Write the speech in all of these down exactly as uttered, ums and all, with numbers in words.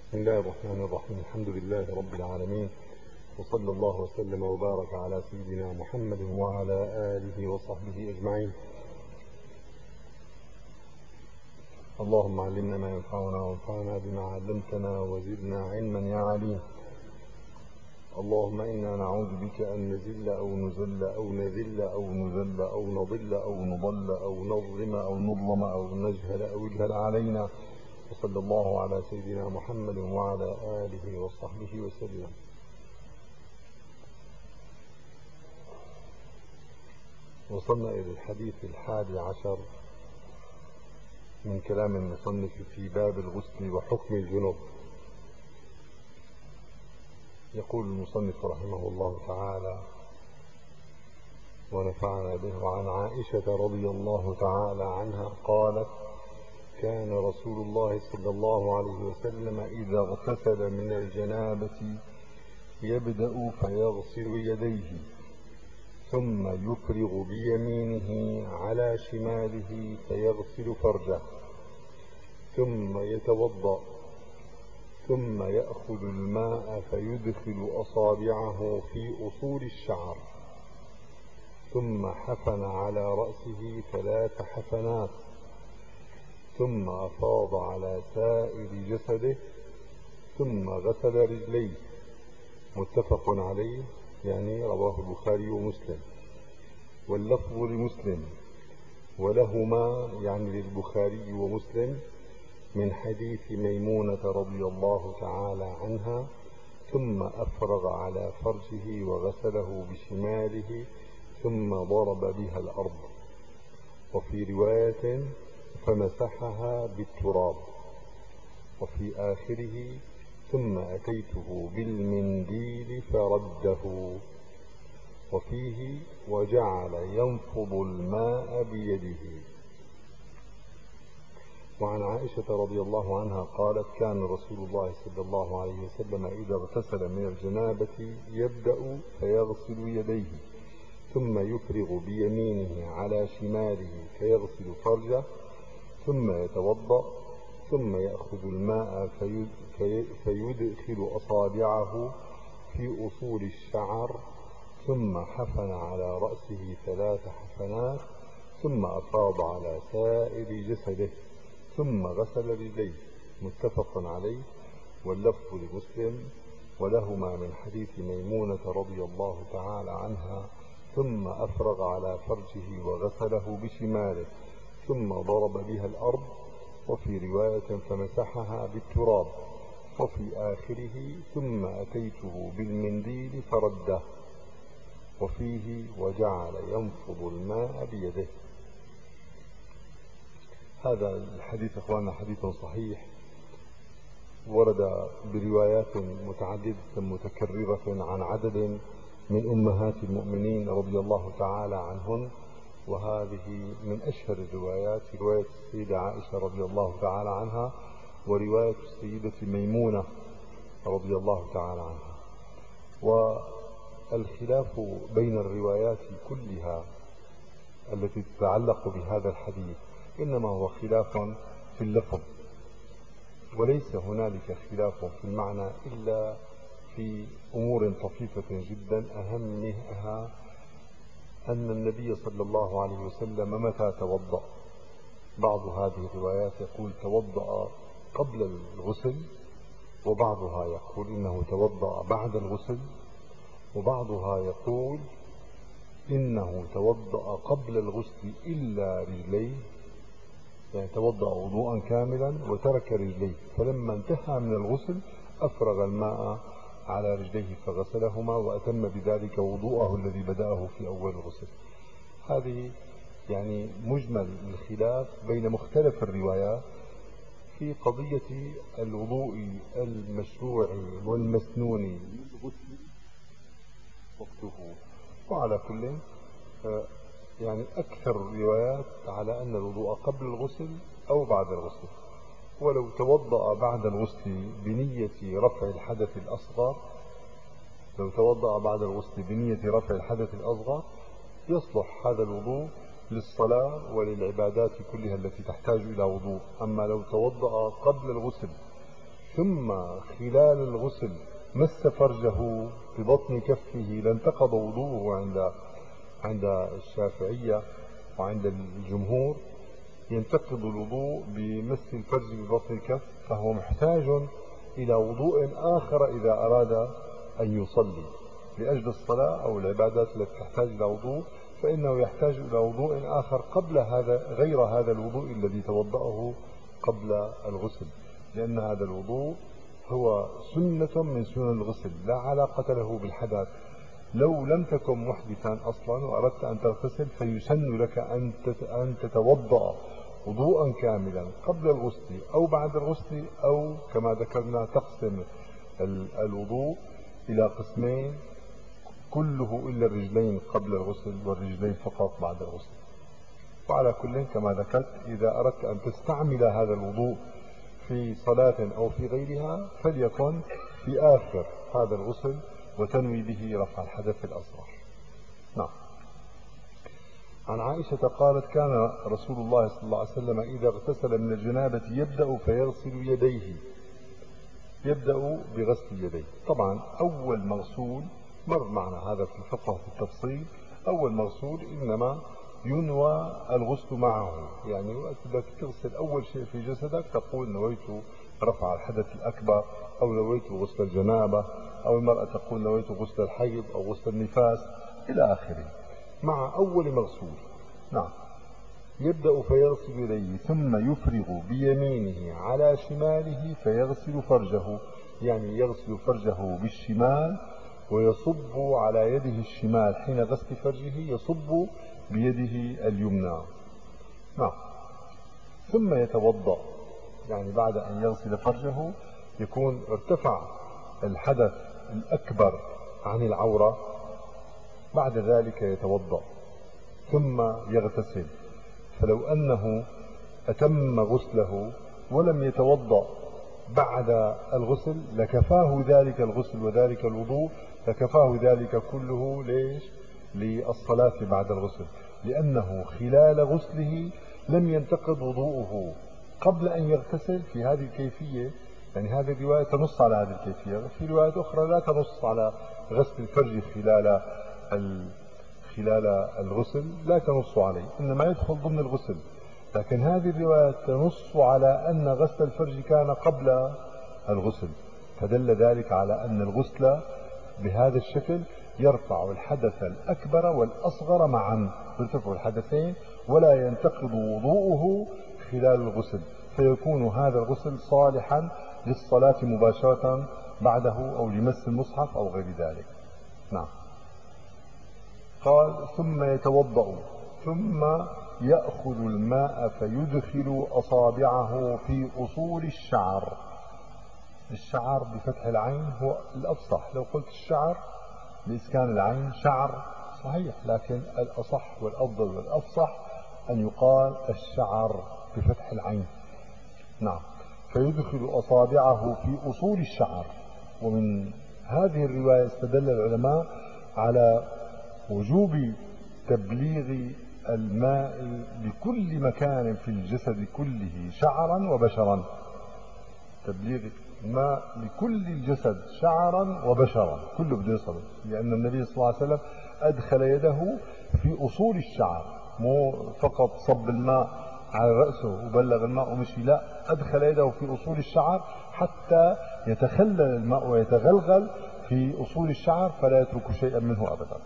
بسم الله الرحمن الرحيم. الحمد لله رب العالمين، وصلى الله وسلم وبارك على سيدنا محمد وعلى آله وصحبه أجمعين. اللهم علمنا ما ينفعنا وانفعنا بما علمتنا وزدنا علما يا عليم. اللهم إنا نعوذ بك أن نزل أو نزل أو نذل أو نذل أو نضل أو نضل أو نظلم أو نظلم أو نجهل أو يجهل علينا. وصلى الله على سيدنا محمد وعلى آله وصحبه وسلم. وصلنا إلى الحديث الحادي عشر من كلام المصنف في باب الغسل وحكم الجنوب. يقول المصنف رحمه الله تعالى ونفعنا به: عن عائشة رضي الله تعالى عنها قالت: كان رسول الله صلى الله عليه وسلم إذا اغتسل من الجنابة يبدأ فيغسل يديه ثم يفرغ بيمينه على شماله فيغسل فرجه ثم يتوضأ ثم يأخذ الماء فيدخل أصابعه في أصول الشعر ثم حفن على رأسه ثلاث حفنات ثم أفاض على سائر جسده ثم غسل رجليه. متفق عليه، يعني رواه البخاري ومسلم، واللفظ لمسلم ولهما، يعني للبخاري ومسلم، من حديث ميمونة رضي الله تعالى عنها: ثم أفرغ على فرجه وغسله بشماله ثم ضرب بها الأرض. وفي رواية: فمسحها بالتراب. وفي آخره: ثم أتيته بالمنديل فرده. وفيه: وجعل ينفض الماء بيده. وعن عائشة رضي الله عنها قالت: كان رسول الله صلى الله عليه وسلم إذا اغتسل من الجنابة يبدأ فيغسل يديه ثم يفرغ بيمينه على شماله فيغسل فرجه ثم يتوضأ ثم يأخذ الماء فيدخل أصابعه في أصول الشعر ثم حفن على رأسه ثلاث حفنات ثم أفاض على سائر جسده ثم غسل رجليه. متفق عليه، واللفظ لمسلم ولهما من حديث ميمونة رضي الله تعالى عنها: ثم أفرغ على فرجه وغسله بشماله ثم ضرب بها الأرض. وفي رواية: فمسحها بالتراب. وفي آخره: ثم أتيته بالمنديل فرده. وفيه: وجعل ينفض الماء بيده. هذا الحديث اخواننا حديث صحيح، ورد بروايات متعددة متكررة عن عدد من أمهات المؤمنين رضي الله تعالى عنهن، وهذه من أشهر الروايات رواية السيدة عائشة رضي الله تعالى عنها ورواية السيدة ميمونة رضي الله تعالى عنها. والخلاف بين الروايات كلها التي تتعلق بهذا الحديث إنما هو خلاف في اللفظ، وليس هنالك خلاف في المعنى إلا في أمور طفيفة جدا، أهمها أن النبي صلى الله عليه وسلم متى توضأ. بعض هذه الروايات يقول توضأ قبل الغسل، وبعضها يقول إنه توضأ بعد الغسل، وبعضها يقول إنه توضأ قبل الغسل إلا رجليه، يعني توضأ وضوءا كاملا وترك رجليه، فلما انتهى من الغسل أفرغ الماء على رجليه فغسلهما وأتم بذلك وضوءه الذي بدأه في أول الغسل. هذه يعني مجمل الخلاف بين مختلف الروايات في قضية الوضوء المشروع والمسنون للغسل وقته. وعلى كل يعني أكثر الروايات على أن الوضوء قبل الغسل أو بعد الغسل، ولو توضأ بعد الغسل بنية رفع الحدث الأصغر لو توضأ بعد الغسل بنية رفع الحدث الأصغر يصلح هذا الوضوء للصلاة وللعبادات كلها التي تحتاج إلى وضوء. أما لو توضأ قبل الغسل ثم خلال الغسل مس فرجه ببطن كفه لانتقض وضوءه عند عند الشافعية وعند الجمهور. ينتقض الوضوء بمس الفرج ببطن الكف، فهو محتاج إلى وضوء آخر إذا أراد أن يصلي لأجل الصلاة أو العبادات التي تحتاج إلى وضوء، فإنه يحتاج إلى وضوء آخر قبل هذا غير هذا الوضوء الذي توضأه قبل الغسل، لأن هذا الوضوء هو سنة من سنن الغسل لا علاقة له بالحدث. لو لم تكن محدثا أصلا وأردت أن تغتسل فيسن لك أن تتوضأ وضوءا كاملا قبل الغسل أو بعد الغسل، أو كما ذكرنا تقسم الوضوء إلى قسمين، كله إلا الرجلين قبل الغسل والرجلين فقط بعد الغسل. وعلى كل كما ذكرت إذا أردت أن تستعمل هذا الوضوء في صلاة أو في غيرها فليكن في آخر هذا الغسل وتنوي به رفع الحدث الأصغر. نعم. عن عائشة قالت كان رسول الله صلى الله عليه وسلم إذا اغتسل من الجنابة يبدأ فيغسل يديه، يبدأ بغسل يديه. طبعا أول مغسول مر معنا هذا في الفقه في التفصيل، أول مغسول إنما ينوى الغسل معه، يعني وقت بدك تغسل أول شيء في جسدك تقول نويت رفع الحدث الأكبر أو نويت غسل الجنابة، أو المرأة تقول نويت غسل الحيض أو غسل النفاس إلى آخره مع أول مغسول. نعم. يبدأ فيغسل يديه ثم يفرغ بيمينه على شماله فيغسل فرجه، يعني يغسل فرجه بالشمال ويصب على يده الشمال حين غسل فرجه، يصب بيده اليمنى. نعم. ثم يتوضأ، يعني بعد أن يغسل فرجه يكون ارتفع الحدث الأكبر عن العورة، بعد ذلك يتوضأ ثم يغتسل. فلو أنه أتم غسله ولم يتوضأ بعد الغسل لكفاه ذلك الغسل وذلك الوضوء، لكفاه ذلك كله. ليش؟ للصلاة بعد الغسل، لأنه خلال غسله لم ينتقض وضوءه قبل أن يغتسل في هذه الكيفية. يعني هذه الرواية تنص على هذه الكيفية، في روايات أخرى لا تنص على غسل الفرج خلال خلال الغسل، لا تنص عليه، إنما يدخل ضمن الغسل. لكن هذه الرواية تنص على أن غسل الفرج كان قبل الغسل، فدل ذلك على أن الغسل بهذا الشكل يرفع الحدث الأكبر والأصغر معا، يرتفع الحدثين ولا ينتقض وضوءه خلال الغسل، فيكون هذا الغسل صالحا للصلاة مباشرة بعده أو لمس المصحف أو غير ذلك. نعم. قال ثم يتوضأ ثم يأخذ الماء فيدخل أصابعه في أصول الشعر. الشعر بفتح العين هو الأفصح، لو قلت الشعر بإسكان العين شعر صحيح، لكن الأصح والأفضل والأفصح أن يقال الشعر بفتح العين. نعم. فيدخل أصابعه في أصول الشعر. ومن هذه الرواية استدل العلماء على وجوب تبليغ الماء بكل مكان في الجسد كله شعرا وبشرا، تبليغ الماء بكل الجسد شعرا وبشرا كله بده يصل، لأن النبي صلى الله عليه وسلم أدخل يده في أصول الشعر، مو فقط صب الماء على رأسه وبلغ الماء ومشي، لا، أدخل يده في أصول الشعر حتى يتخلل الماء ويتغلغل في أصول الشعر فلا يترك شيئا منه أبدا.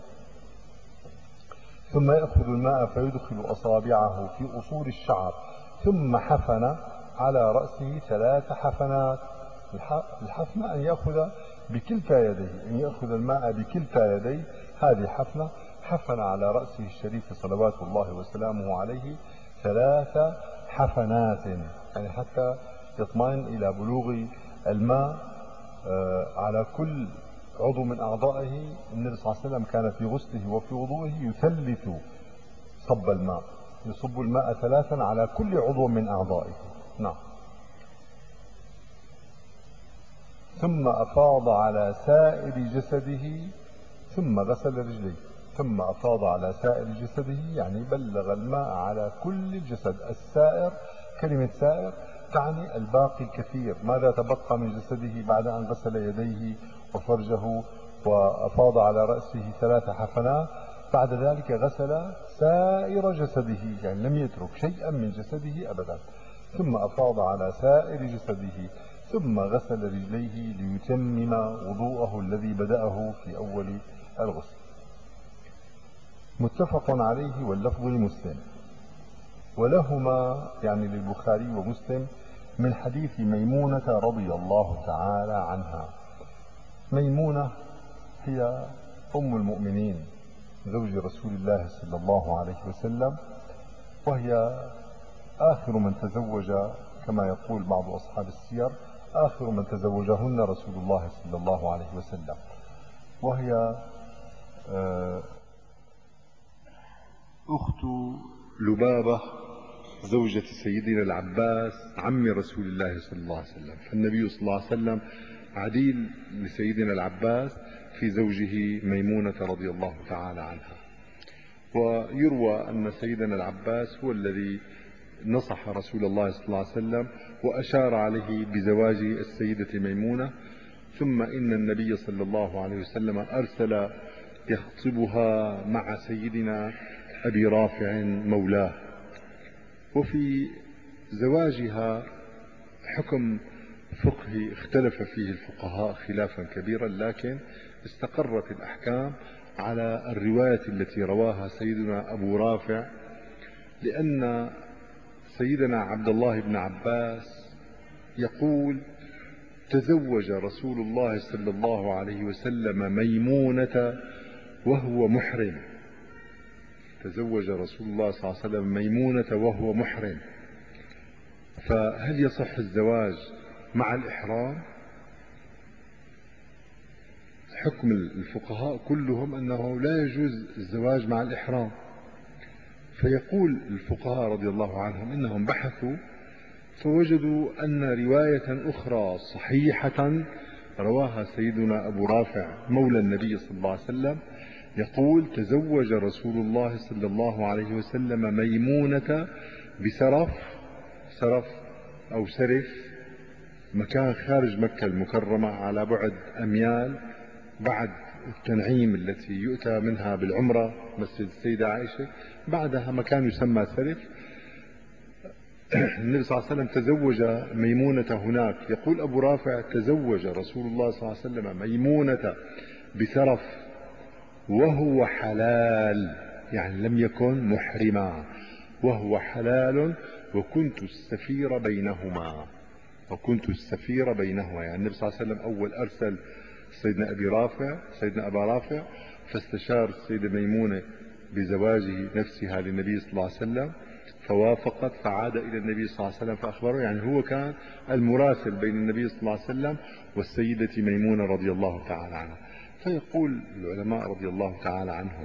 ثم يأخذ الماء فيدخل أصابعه في أصول الشعر ثم حفن على رأسه ثلاث حفنات. الحفنة أن يأخذ بكلتا يديه، أن يأخذ الماء بكلتا يديه، هذه حفنة. حفن على رأسه الشريف صلوات الله وسلامه عليه ثلاث حفنات، يعني حتى يطمئن إلى بلوغ الماء على كل عضو من أعضائه. النبي صلى الله عليه وسلم كان في غسله وفي وضوءه يثلث صب الماء، يصب الماء ثلاثا على كل عضو من أعضائه. نعم. ثم أفاض على سائر جسده ثم غسل رجليه، ثم أفاض على سائر جسده يعني بلغ الماء على كل الجسد. السائر كلمة سائر تعني الباقي الكثير، ماذا تبقى من جسده بعد أن غسل يديه وفرجه وأفاض على رأسه ثلاث حفنات، بعد ذلك غسل سائر جسده، يعني لم يترك شيئا من جسده أبدا، ثم أفاض على سائر جسده، ثم غسل رجليه ليتمم وضوءه الذي بدأه في أول الغسل. متفق عليه واللفظ لمسلم، ولهما يعني للبخاري ومسلم من حديث ميمونة رضي الله تعالى عنها. ميمونة هي أم المؤمنين زوج رسول الله صلى الله عليه وسلم، وهي آخر من تزوج كما يقول بعض أصحاب السير، آخر من تزوجهن رسول الله صلى الله عليه وسلم، وهي أخت لبابة زوجة سيدنا العباس عم رسول الله صلى الله عليه وسلم، فالنبي صلى الله عليه وسلم عديل لسيدنا العباس في زوجه ميمونة رضي الله تعالى عنها. ويروى أن سيدنا العباس هو الذي نصح رسول الله صلى الله عليه وسلم وأشار عليه بزواج السيدة ميمونة، ثم إن النبي صلى الله عليه وسلم أرسل يخطبها مع سيدنا أبي رافع مولاه. وفي زواجها حكم فقهي اختلف فيه الفقهاء خلافا كبيرا، لكن استقرت الأحكام على الرواية التي رواها سيدنا أبو رافع، لأن سيدنا عبد الله بن عباس يقول: تزوج رسول الله صلى الله عليه وسلم ميمونة وهو محرم. تزوج رسول الله صلى الله عليه وسلم ميمونة وهو محرم، فهل يصح الزواج مع الإحرام؟ حكم الفقهاء كلهم أنه لا يجوز الزواج مع الإحرام. فيقول الفقهاء رضي الله عنهم إنهم بحثوا فوجدوا أن رواية أخرى صحيحة رواها سيدنا أبو رافع مولى النبي صلى الله عليه وسلم، يقول: تزوج رسول الله صلى الله عليه وسلم ميمونة بسرف، سرف أو سرف، مكان خارج مكة المكرمة على بعد أميال بعد التنعيم التي يؤتى منها بالعمرة مسجد السيدة عائشة، بعدها مكان يسمى سرف. النبي صلى الله عليه وسلم تزوج ميمونة هناك. يقول أبو رافع: تزوج رسول الله صلى الله عليه وسلم ميمونة بسرف وهو حلال، يعني لم يكن محرما، وهو حلال، وكنت السفير بينهما، وكنت السفير بينهما. يعني النبي صلى الله عليه وسلم أول أرسل سيدنا أبي رافع سيدنا أبا رافع فاستشار السيدة ميمونة بزواجه نفسها للنبي صلى الله عليه وسلم، فوافقت، فعاد إلى النبي صلى الله عليه وسلم فأخبره. يعني هو كان المراسل بين النبي صلى الله عليه وسلم والسيدة ميمونة رضي الله تعالى عنها. فيقول العلماء رضي الله تعالى عنهم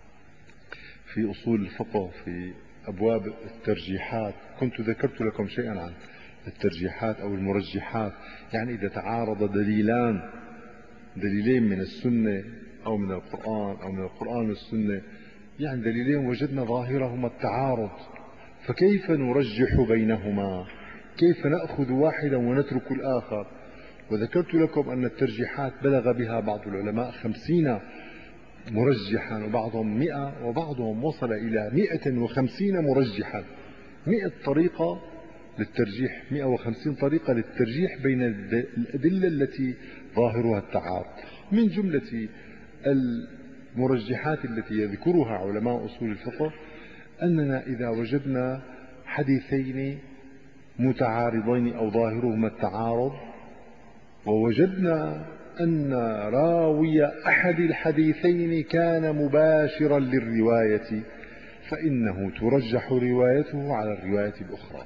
في أصول الفقه في أبواب الترجيحات، كنت ذكرت لكم شيئا عن الترجيحات أو المرجحات، يعني إذا تعارض دليلان دليلين من السنة أو من القرآن أو من القرآن والسنة، يعني دليلين وجدنا ظاهرهما التعارض، فكيف نرجح بينهما؟ كيف نأخذ واحدا ونترك الآخر؟ وذكرت لكم أن الترجيحات بلغ بها بعض العلماء خمسين مرجحا، وبعضهم مئة، وبعضهم وصل إلى مئة وخمسين مرجحا. مئة طريقة للترجيح، مئة وخمسين طريقة للترجيح بين الأدلة التي ظاهرها التعارض. من جملة المرجحات التي يذكرها علماء أصول الفقه أننا إذا وجدنا حديثين متعارضين أو ظاهرهما التعارض، ووجدنا أن راوي أحد الحديثين كان مباشرا للرواية، فإنه ترجح روايته على الرواية الأخرى.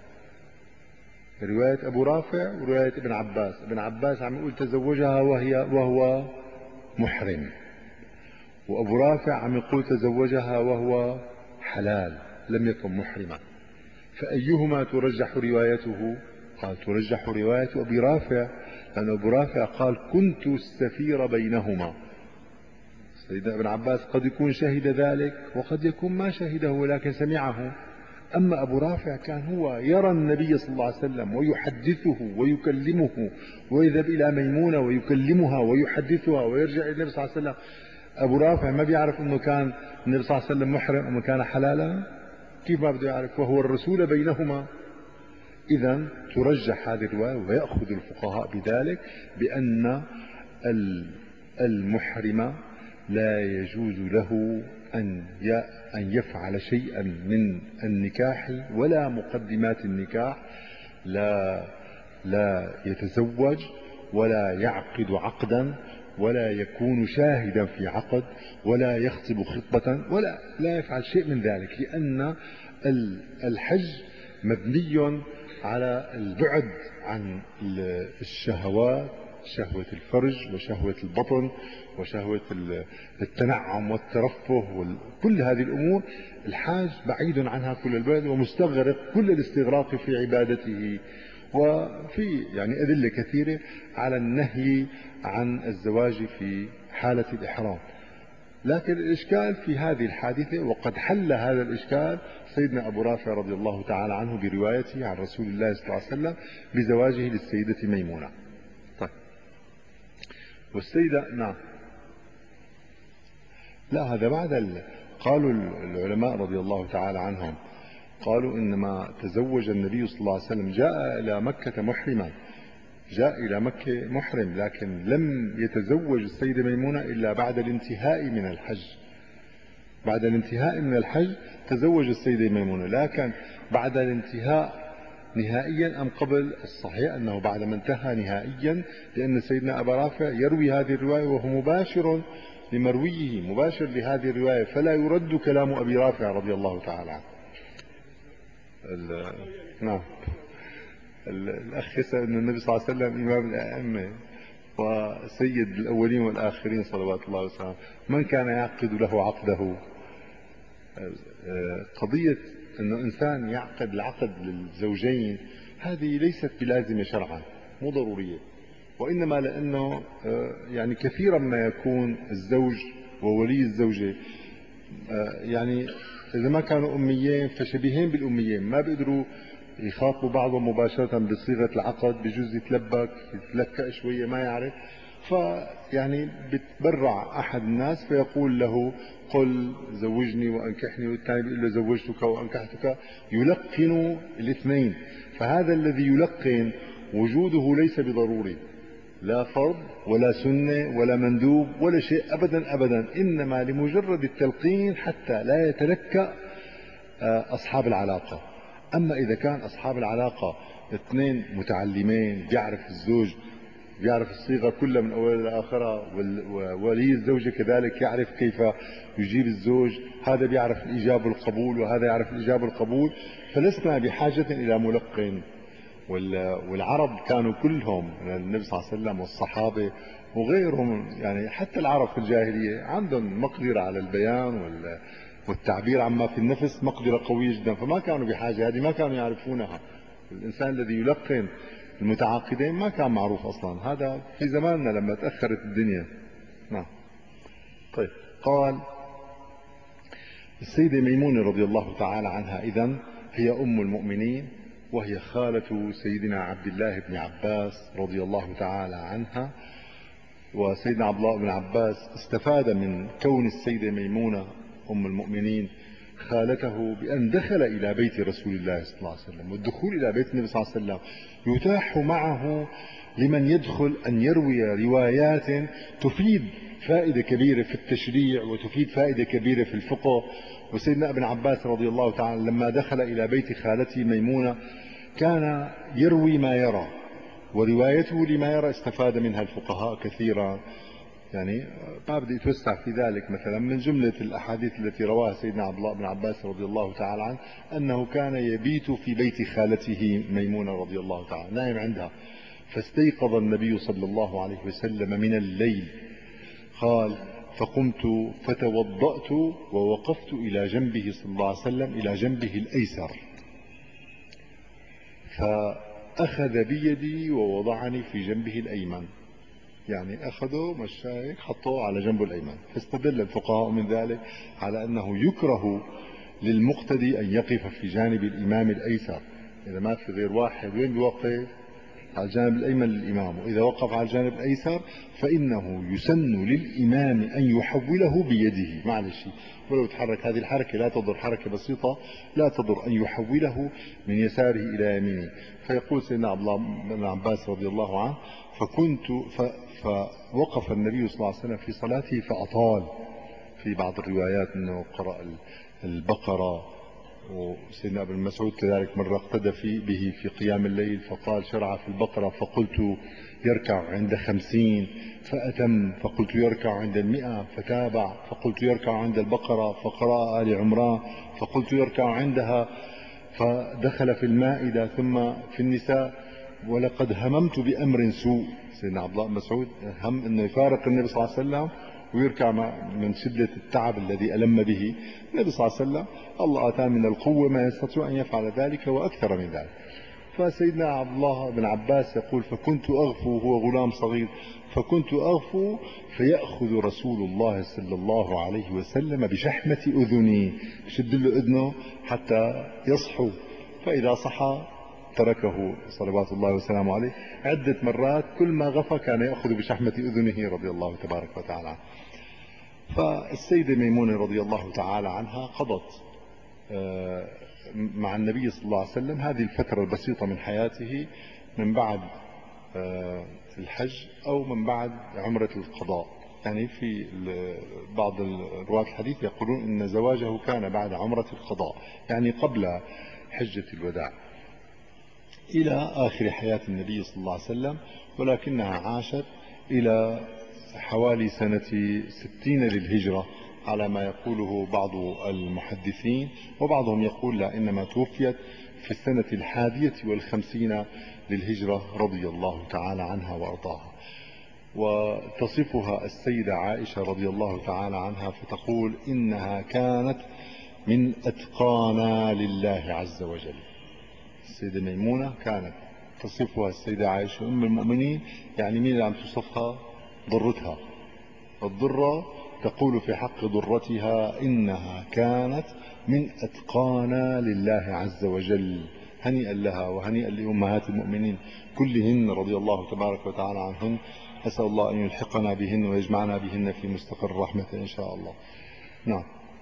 رواية أبو رافع ورواية ابن عباس. ابن عباس عم يقول تزوجها وهي وهو محرم، وأبو رافع عم يقول تزوجها وهو حلال لم يكن محرما، فأيهما ترجح روايته؟ قال ترجح رواية أبي رافع، لأن أبو رافع قال كنت السفير بينهما. سيدنا ابن عباس قد يكون شهد ذلك وقد يكون ما شهده ولكن سمعه. أما أبو رافع كان هو يرى النبي صلى الله عليه وسلم ويحدثه ويكلمه، ويذهب إلى ميمونة ويكلمها ويحدثها ويرجع إلى النبي صلى الله عليه وسلم. أبو رافع ما بيعرف أنه كان النبي صلى الله عليه وسلم محرم أم كان حلالا؟ كيف ما بده يعرف وهو الرسول بينهما؟ إذا ترجح هذه الرواية ويأخذ الفقهاء بذلك بأن المحرم لا يجوز له أن أن يفعل شيئا من النكاح ولا مقدمات النكاح، لا لا يتزوج ولا يعقد عقدا ولا يكون شاهدا في عقد ولا يخطب خطبة ولا لا يفعل شيء من ذلك، لأن الحج مبني على البعد عن الشهوات، شهوة الفرج وشهوة البطن وشهوة التنعم والترفه وكل هذه الأمور. الحاج بعيد عنها كل البعد ومستغرق كل الاستغراق في عبادته. وفي يعني أدلة كثيرة على النهي عن الزواج في حالة الإحرام. لكن الإشكال في هذه الحادثة، وقد حل هذا الإشكال سيدنا أبو رافع رضي الله تعالى عنه بروايته عن رسول الله صلى الله عليه وسلم بزواجه للسيدة ميمونة. طيب، والسيدة نعم لا هذا بعد ال... قالوا العلماء رضي الله تعالى عنهم قالوا إنما تزوج النبي صلى الله عليه وسلم، جاء إلى مكة محرما، جاء إلى مكة محرم، لكن لم يتزوج السيدة ميمونة إلا بعد الانتهاء من الحج. بعد الانتهاء من الحج تزوج السيدة ميمونة، لكن بعد الانتهاء نهائيا أم قبل؟ الصحيح أنه بعد ما انتهى نهائيا، لأن سيدنا أبا رافع يروي هذه الرواية وهو مباشر لمرويه، مباشر لهذه الرواية، فلا يرد كلام أبي رافع رضي الله تعالى عنه. نعم، الأخ يسأل أن النبي صلى الله عليه وسلم إمام الأئمة وسيد الأولين والآخرين صلوات الله وسلامه، من كان يعقد له عقده؟ قضية أنه إنسان يعقد العقد للزوجين هذه ليست بلازمة شرعا، مو ضرورية، وإنما لأنه يعني كثيرا ما يكون الزوج وولي الزوجة يعني إذا ما كانوا أميين فشبيهين بالأميين، ما بيقدروا يخاطبوا بعضهم مباشرة بصيغة العقد، بجوز يتلبك يتلكأ شوية ما يعرف، فيعني بتبرع أحد الناس فيقول له قل زوجني وأنكحني، والثاني بيقول له زوجتك وأنكحتك، يلقن الاثنين. فهذا الذي يلقن وجوده ليس بضروري، لا فرض ولا سنة ولا مندوب ولا شيء أبدا أبدا، إنما لمجرد التلقين حتى لا يتلكأ أصحاب العلاقة. أما إذا كان أصحاب العلاقة اثنين متعلمين، بيعرف الزوج بيعرف الصيغة كلها من أولها لآخرها، وولي الزوجة كذلك يعرف كيف يجيب الزوج، هذا بيعرف الإجابة والقبول وهذا يعرف الإجابة والقبول، فلسنا بحاجة إلى ملقن. والعرب كانوا كلهم، النبي صلى الله عليه وسلم والصحابة وغيرهم، يعني حتى العرب في الجاهلية عندهم مقدرة على البيان والتعبير عما في النفس، مقدرة قوية جدا، فما كانوا بحاجة، هذه ما كانوا يعرفونها. الإنسان الذي يلقن المتعاقدين ما كان معروف أصلا، هذا في زماننا لما تأخرت الدنيا. نعم. طيب، قال السيدة ميمونة رضي الله تعالى عنها إذن هي أم المؤمنين، وهي خالة سيدنا عبد الله بن عباس رضي الله تعالى عنها. وسيدنا عبد الله بن عباس استفاد من كون السيدة ميمونة أم المؤمنين خالته بأن دخل إلى بيت رسول الله صلى الله عليه وسلم، والدخول إلى بيت النبي صلى الله عليه وسلم يتاح معه لمن يدخل أن يروي روايات تفيد فائدة كبيرة في التشريع وتفيد فائدة كبيرة في الفقه. وسيدنا ابن عباس رضي الله تعالى لما دخل إلى بيت خالته ميمونة كان يروي ما يرى، وروايته لما يرى استفاد منها الفقهاء كثيرا. يعني ما بدي اتوسع في ذلك، مثلا من جملة الأحاديث التي رواها سيدنا عبد الله بن عباس رضي الله تعالى عنه أنه كان يبيت في بيت خالته ميمونة رضي الله تعالى نائم عندها، فاستيقظ النبي صلى الله عليه وسلم من الليل، قال فقمت فتوضأت ووقفت إلى جنبه صلى الله عليه وسلم، إلى جنبه الأيسر، فأخذ بيدي ووضعني في جنبه الأيمن، يعني أخذه مشايك حطوه على جنبه الأيمن. فاستدل الفقهاء من ذلك على أنه يكره للمقتدي أن يقف في جانب الإمام الأيسر. إذا ما في غير واحد وين بيوقف؟ على الجانب الأيمن للإمام. وإذا وقف على الجانب الأيسر فإنه يسن للإمام أن يحوله بيده، معلش ولو تحرك هذه الحركة لا تضر، حركة بسيطة لا تضر، أن يحوله من يساره إلى يمينه. فيقول سيدنا عبد الله بن عباس رضي الله عنه: فكنت فوقف النبي صلى الله عليه وسلم في صلاته فأطال. في بعض الروايات أنه قرأ البقرة، وسيدنا ابن مسعود كذلك مرة اقتدى في به في قيام الليل فقال: شرع في البقرة فقلت يركع عند خمسين فأتم، فقلت يركع عند المئة فتابع، فقلت يركع عند البقرة فقرأ آل عمران، فقلت يركع عندها، فدخل في المائدة ثم في النساء. ولقد هممت بأمر سوء. سيدنا عبد الله بن مسعود هم أنه يفارق النبي صلى الله عليه وسلم ويركع من شدة التعب الذي ألم به النبي صلى الله عليه وسلم. الله آتاه من القوة ما يستطيع أن يفعل ذلك وأكثر من ذلك. فسيدنا عبد الله بن عباس يقول: فكنت أغفو، هو غلام صغير، فكنت أغفو فيأخذ رسول الله صلى الله عليه وسلم بشحمة أذني، يشد له أذنه حتى يصحو، فإذا صحى تركه صلوات الله وسلامه عليه. عدة مرات كل ما غفى كان يأخذ بشحمة أذنه رضي الله تبارك وتعالى عنه. فالسيدة ميمونة رضي الله تعالى عنها قضت مع النبي صلى الله عليه وسلم هذه الفترة البسيطة من حياته من بعد الحج أو من بعد عمرة القضاء. يعني في بعض رواة الحديث يقولون إن زواجه كان بعد عمرة القضاء، يعني قبل حجة الوداع، إلى آخر حياة النبي صلى الله عليه وسلم. ولكنها عاشت إلى حوالي سنة ستين للهجرة على ما يقوله بعض المحدثين، وبعضهم يقول لا، إنما توفيت في السنة الحادية والخمسين للهجرة رضي الله تعالى عنها وأرضاها. وتصفها السيدة عائشة رضي الله تعالى عنها فتقول: إنها كانت من أتقانا لله عز وجل. السيدة ميمونة كانت تصفها السيدة عائشة أم المؤمنين، يعني مين اللي عم تصفها؟ ضرتها. الضرة تقول في حق ضرتها: إنها كانت من أتقانا لله عز وجل. هنيئا لها وهنيئا لأمهات المؤمنين كلهن رضي الله تبارك وتعالى عنهن. أسأل الله أن يلحقنا بهن ويجمعنا بهن في مستقر رحمته إن شاء الله. نعم.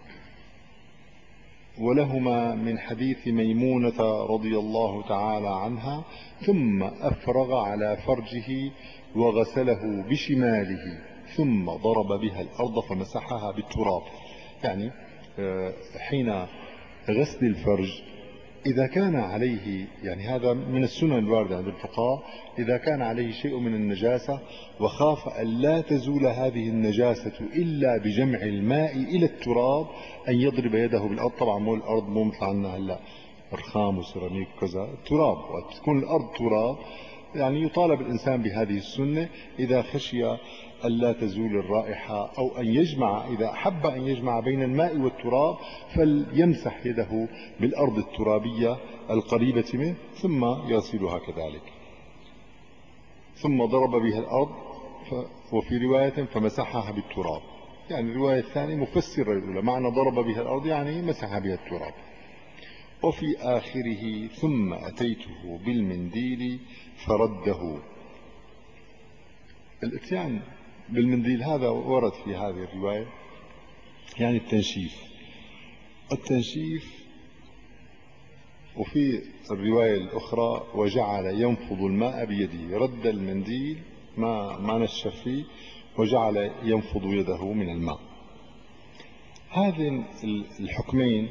ولهما من حديث ميمونة رضي الله تعالى عنها: ثم أفرغ على فرجه وغسله بشماله ثم ضرب بها الأرض فمسحها بالتراب. يعني حين غسل الفرج إذا كان عليه، يعني هذا من السنن الواردة عند الفقهاء، إذا كان عليه شيء من النجاسة وخاف أن لا تزول هذه النجاسة إلا بجمع الماء إلى التراب، أن يضرب يده بالأرض. طبعا مو الأرض مو مثل عنا هلا رخام وسيراميك وكذا، تراب، وتكون الأرض تراب. يعني يطالب الإنسان بهذه السنة إذا خشي أن لا تزول الرائحة، أو أن يجمع، إذا أحب أن يجمع بين الماء والتراب فليمسح يده بالأرض الترابية القريبة منه ثم يغسلها كذلك. ثم ضرب بها الأرض، وفي رواية فمسحها بالتراب. يعني الرواية الثانية مفسرة الأولى، معنى ضرب بها الأرض يعني مسح بها التراب. وفي آخره: ثم أتيته بالمنديل فرده. الاتيان بالمنديل هذا ورد في هذه الرواية، يعني التنشيف التنشيف وفي الرواية الأخرى: وجعل ينفض الماء بيده. رد المنديل ما ما نشف فيه وجعل ينفض يده من الماء. هذين الحكمين،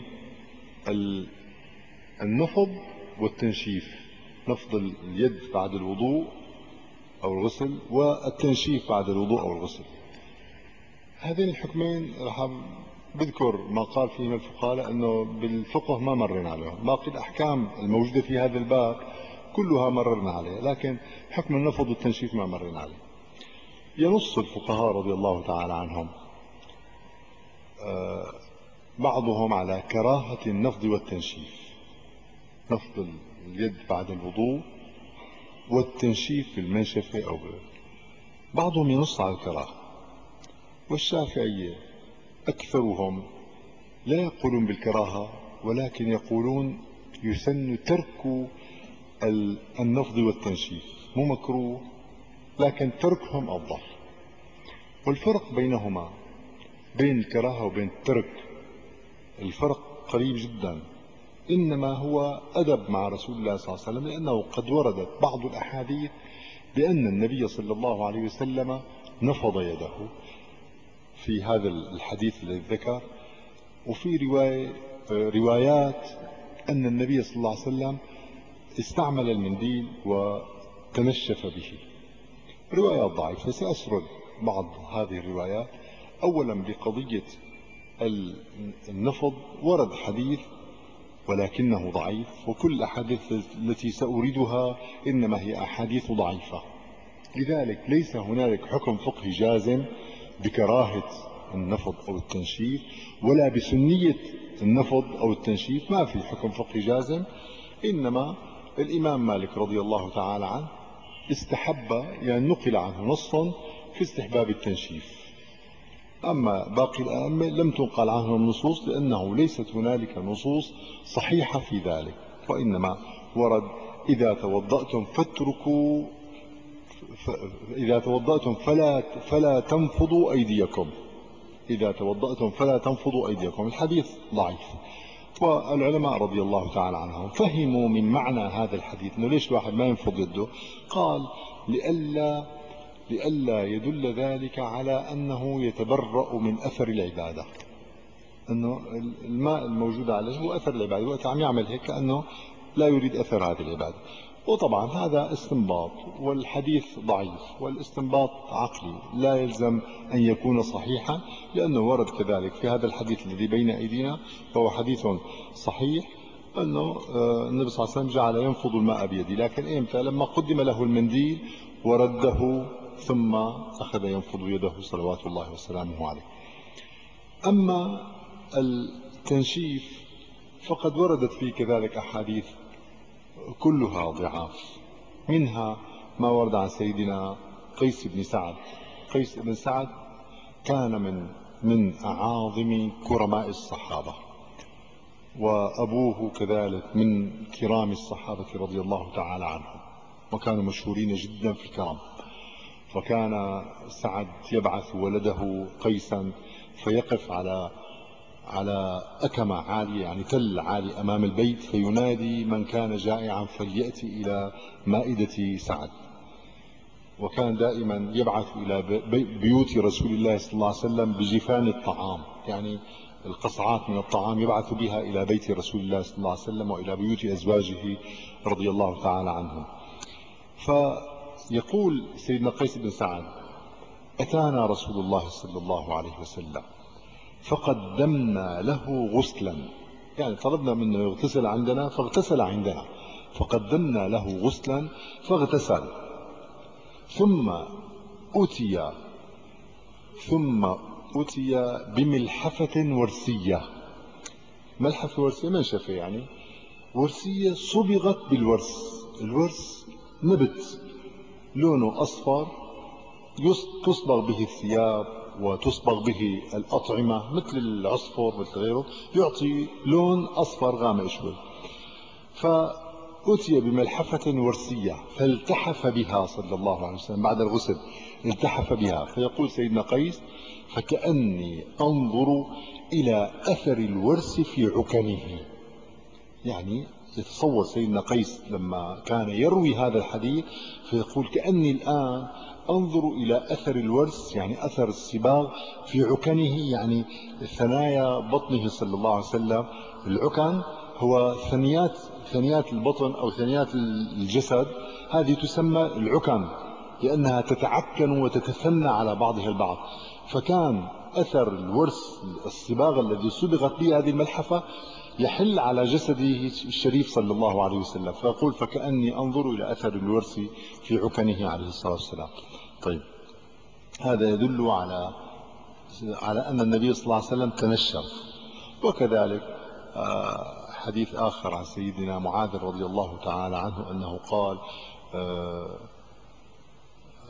النفض والتنشيف، نفض اليد بعد الوضوء أو الغسل والتنشيف بعد الوضوء أو الغسل، هذين الحكمين راح بذكر ما قال فيهم الفقهاء، لأنه بالفقه ما مرنا عليهم. باقي الأحكام الموجودة في هذا الباب كلها مررنا عليها، لكن حكم النفض والتنشيف ما مرنا عليه. ينص الفقهاء رضي الله تعالى عنهم بعضهم على كراهة النفض والتنشيف، نفض اليد بعد الوضوء والتنشيف بالمنشفة أو غيره. بعضهم ينص على الكراهة، والشافعية أكثرهم لا يقولون بالكراهة، ولكن يقولون يسن ترك النفض والتنشيف، مو مكروه لكن تركهم أفضل. والفرق بينهما بين الكراهة وبين الترك الفرق قريب جدا، إنما هو أدب مع رسول الله صلى الله عليه وسلم، لأنه قد وردت بعض الأحاديث بأن النبي صلى الله عليه وسلم نفض يده في هذا الحديث الذي ذكر، وفي رواية روايات أن النبي صلى الله عليه وسلم استعمل المنديل وتنشف به. روايات ضعيفة، سأسرد بعض هذه الروايات. أولا بقضية النفض ورد حديث ولكنه ضعيف، وكل الأحاديث التي سأوردها إنما هي أحاديث ضعيفة، لذلك ليس هنالك حكم فقهي جازم بكراهة النفض أو التنشيف، ولا بسنية النفض أو التنشيف، ما في حكم فقهي جازم. إنما الإمام مالك رضي الله تعالى عنه استحب، يعني نقل عنه نصا في استحباب التنشيف. أما باقي الأئمة لم تنقل عنهم النصوص، لأنه ليست هنالك نصوص صحيحة في ذلك، وإنما ورد إذا توضأتم فاتركوا إذا توضأتم فلا فلا تنفضوا أيديكم إذا توضأتم فلا تنفضوا أيديكم. الحديث ضعيف، والعلماء رضي الله تعالى عنهم فهموا من معنى هذا الحديث أنه ليش الواحد ما ينفض يده، قال لئلا لئلا يدل ذلك على أنه يتبرأ من أثر العبادة، أنه الماء الموجود عليه هو أثر العبادة، وقت عم يعمل هيك كأنه لا يريد أثر هذه العبادة. وطبعا هذا استنباط، والحديث ضعيف، والاستنباط عقلي لا يلزم أن يكون صحيحا، لأنه ورد كذلك في هذا الحديث الذي بين أيدينا، فهو حديث صحيح، أنه النبي صلى الله عليه وسلم جعل ينفض الماء بيده، لكن إمتى؟ لما قدم له المنديل ورده ثم أخذ ينفض يده صلوات الله وسلامه عليه. أما التنشيف فقد وردت فيه كذلك أحاديث كلها ضعاف، منها ما ورد عن سيدنا قيس بن سعد. قيس بن سعد كان من من أعاظم كرماء الصحابة، وأبوه كذلك من كرام الصحابة رضي الله تعالى عنهم، وكانوا مشهورين جدا في الكرم. فكان سعد يبعث ولده قيسا فيقف على على أكمة عالية، يعني تل عالي أمام البيت، فينادي من كان جائعا فليأتي إلى مائدة سعد. وكان دائما يبعث إلى بيوت رسول الله صلى الله عليه وسلم بجفان الطعام، يعني القصعات من الطعام يبعث بها إلى بيت رسول الله صلى الله عليه وسلم وإلى بيوت أزواجه رضي الله تعالى عنهم. فيقول سيدنا قيس بن سعد: أتانا رسول الله صلى الله عليه وسلم فقدمنا له غسلا، يعني طلبنا منه يغتسل عندنا فاغتسل عندنا، فقدمنا له غسلا فاغتسل، ثم أتي ثم أتي بملحفة ورسية. ملحفة ورسية منشفة، يعني ورسية صبغت بالورس. الورس نبت لونه أصفر تصبغ به الثياب وتصبغ به الأطعمة، مثل العصفر مثل غيره، يعطي لون أصفر غامق شوي. فأتي بملحفة ورسية فالتحف بها صلى الله عليه وسلم بعد الغسل، التحف بها. فيقول سيدنا قيس: فكأني أنظر إلى أثر الورس في عكنه. يعني يتصور سيدنا قيس لما كان يروي هذا الحديث فيقول: كأني الآن أنظر إلى أثر الورس، يعني أثر الصباغ في عكنه، يعني ثنايا بطنه صلى الله عليه وسلم. العكن هو ثنيات ثنيات البطن أو ثنيات الجسد، هذه تسمى العكن لأنها تتعكن وتتثنى على بعضها البعض. فكان أثر الورس الصباغ الذي صبغت به هذه الملحفة يحل على جسده الشريف صلى الله عليه وسلم. فيقول: فكأني أنظر إلى أثر الورس في عكنه عليه الصلاة والسلام. طيب، هذا يدل على على أن النبي صلى الله عليه وسلم تنشف. وكذلك حديث آخر عن سيدنا معاذ رضي الله تعالى عنه أنه قال: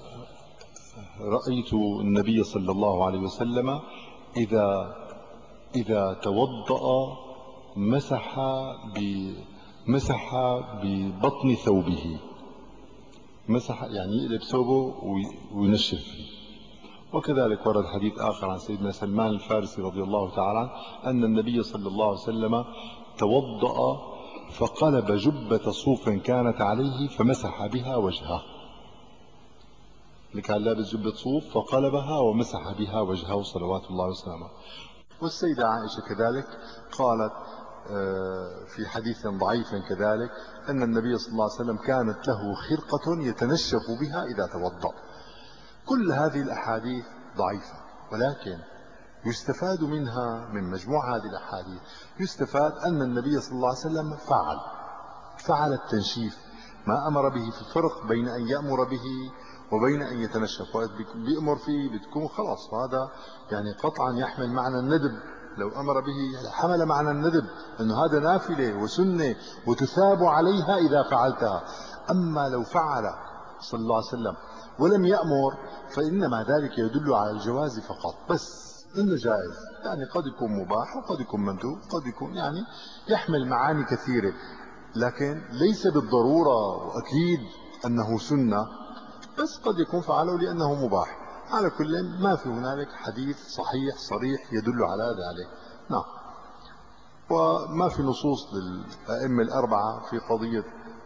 رأيت النبي صلى الله عليه وسلم إذا إذا توضأ مسح مسح ببطن ثوبه، مسح يعني يقلب ثوبه وينشف فيه. وكذلك ورد حديث آخر عن سيدنا سلمان الفارسي رضي الله تعالى عنه أن النبي صلى الله عليه وسلم توضأ فقلب جبة صوف كانت عليه فمسح بها وجهه. اللي كان لابس جبة صوف فقلبها ومسح بها وجهه صلوات الله وسلامه. والسيدة عائشة كذلك قالت في حديث ضعيف كذلك أن النبي صلى الله عليه وسلم كانت له خرقة يتنشف بها إذا توضأ. كل هذه الأحاديث ضعيفة، ولكن يستفاد منها من مجموع هذه الأحاديث يستفاد أن النبي صلى الله عليه وسلم فعل فعل التنشيف، ما أمر به في الفرق بين أن يأمر به وبين أن يتنشف. وقت بيأمر فيه بتكون خلاص، وهذا يعني قطعا يحمل معنى الندب. لو أمر به حمل معنى الندب، أنه هذا نافلة وسنة وتثاب عليها إذا فعلتها. أما لو فعل صلى الله عليه وسلم ولم يأمر فإنما ذلك يدل على الجواز فقط، بس إنه جائز، يعني قد يكون مباح وقد يكون مندوب، قد يكون يعني يحمل معاني كثيرة، لكن ليس بالضرورة وأكيد أنه سنة، بس قد يكون فعله لأنه مباح. على كل ما في هنالك حديث صحيح صريح يدل على ذلك. نعم. وما في نصوص للأئمة الأربعة في قضية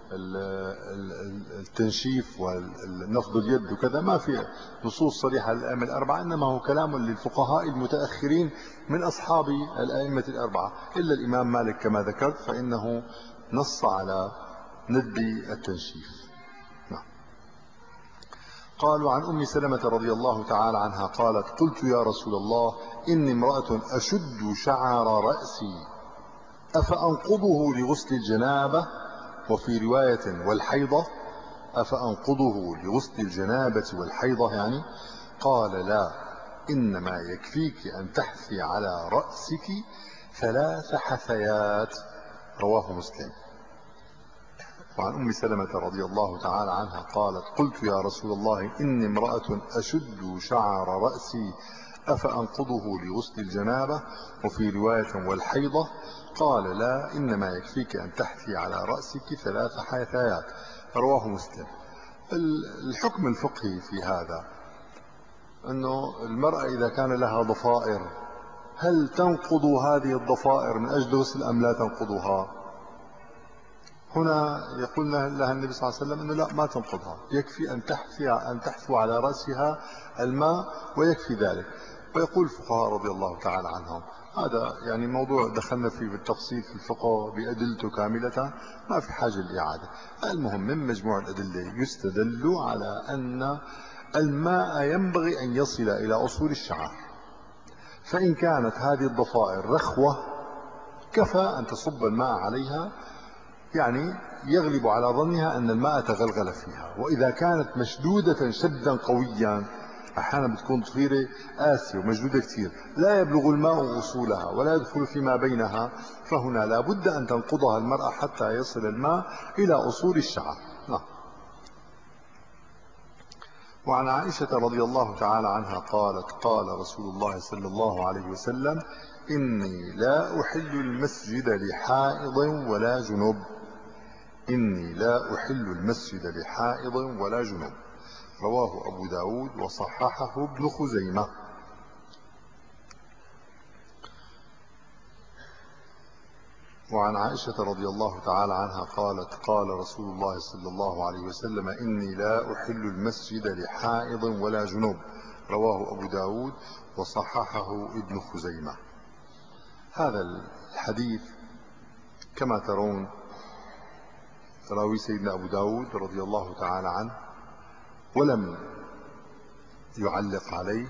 التنشيف والنفض اليد وكذا، ما في نصوص صريحة للأئمة الأربعة، إنما هو كلام للفقهاء المتأخرين من أصحاب الأئمة الأربعة، إلا الإمام مالك كما ذكرت فإنه نص على ندب التنشيف. نعم. قالوا عن أم سلمة رضي الله تعالى عنها قالت: قلت يا رسول الله إني امرأة أشد شعر رأسي أفأنقضه لغسل الجنابة؟ وفي رواية والحيضة، أفأنقضه لغسل الجنابة والحيضة يعني؟ قال: لا، إنما يكفيك أن تحثي على رأسك ثلاث حثيات. رواه مسلم. وعن أم سلمة رضي الله تعالى عنها قالت: قلت يا رسول الله إني امرأة أشد شعر رأسي أفأنقضه لغسل الجنابة؟ وفي رواية والحيضة، قال: لا، إنما يكفيك أن تحثي على رأسك ثلاث حثيات. رواه مسلم. الحكم الفقهي في هذا أنه المرأة إذا كان لها ضفائر هل تنقض هذه الضفائر من أجل غسل أم لا تنقضها؟ هنا يقول لها النبي صلى الله عليه وسلم أنه لا، ما تنقضها، يكفي أن تحثي أن تحثو على رأسها الماء ويكفي ذلك. ويقول الفقهاء رضي الله تعالى عنهم، هذا يعني موضوع دخلنا فيه بالتفصيل في الفقه بأدلته كاملة، ما في حاجة للإعادة. المهم من مجموع الأدلة يستدل على أن الماء ينبغي أن يصل إلى أصول الشعر، فإن كانت هذه الضفائر رخوة كفى أن تصب الماء عليها، يعني يغلب على ظنها أن الماء تغلغل فيها. وإذا كانت مشدودة شدا قويا، أحيانا بتكون ضفيرة قاسية ومشدودة كثير لا يبلغ الماء أصولها ولا يدخل فيما بينها، فهنا لا بد أن تنقضها المرأة حتى يصل الماء إلى أصول الشعر. نعم. وعن عائشة رضي الله تعالى عنها قالت: قال رسول الله صلى الله عليه وسلم: إني لا أحل المسجد لحائض ولا جنب. إني لا أحل المسجد لحائض ولا جنب. رواه أبو داود وصححه ابن خزيمة. وعن عائشة رضي الله تعالى عنها قالت: قال رسول الله صلى الله عليه وسلم: إني لا أحل المسجد لحائض ولا جنب. رواه أبو داود وصححه ابن خزيمة. هذا الحديث كما ترون راوي سيدنا أبو داود رضي الله تعالى عنه ولم يعلق عليه.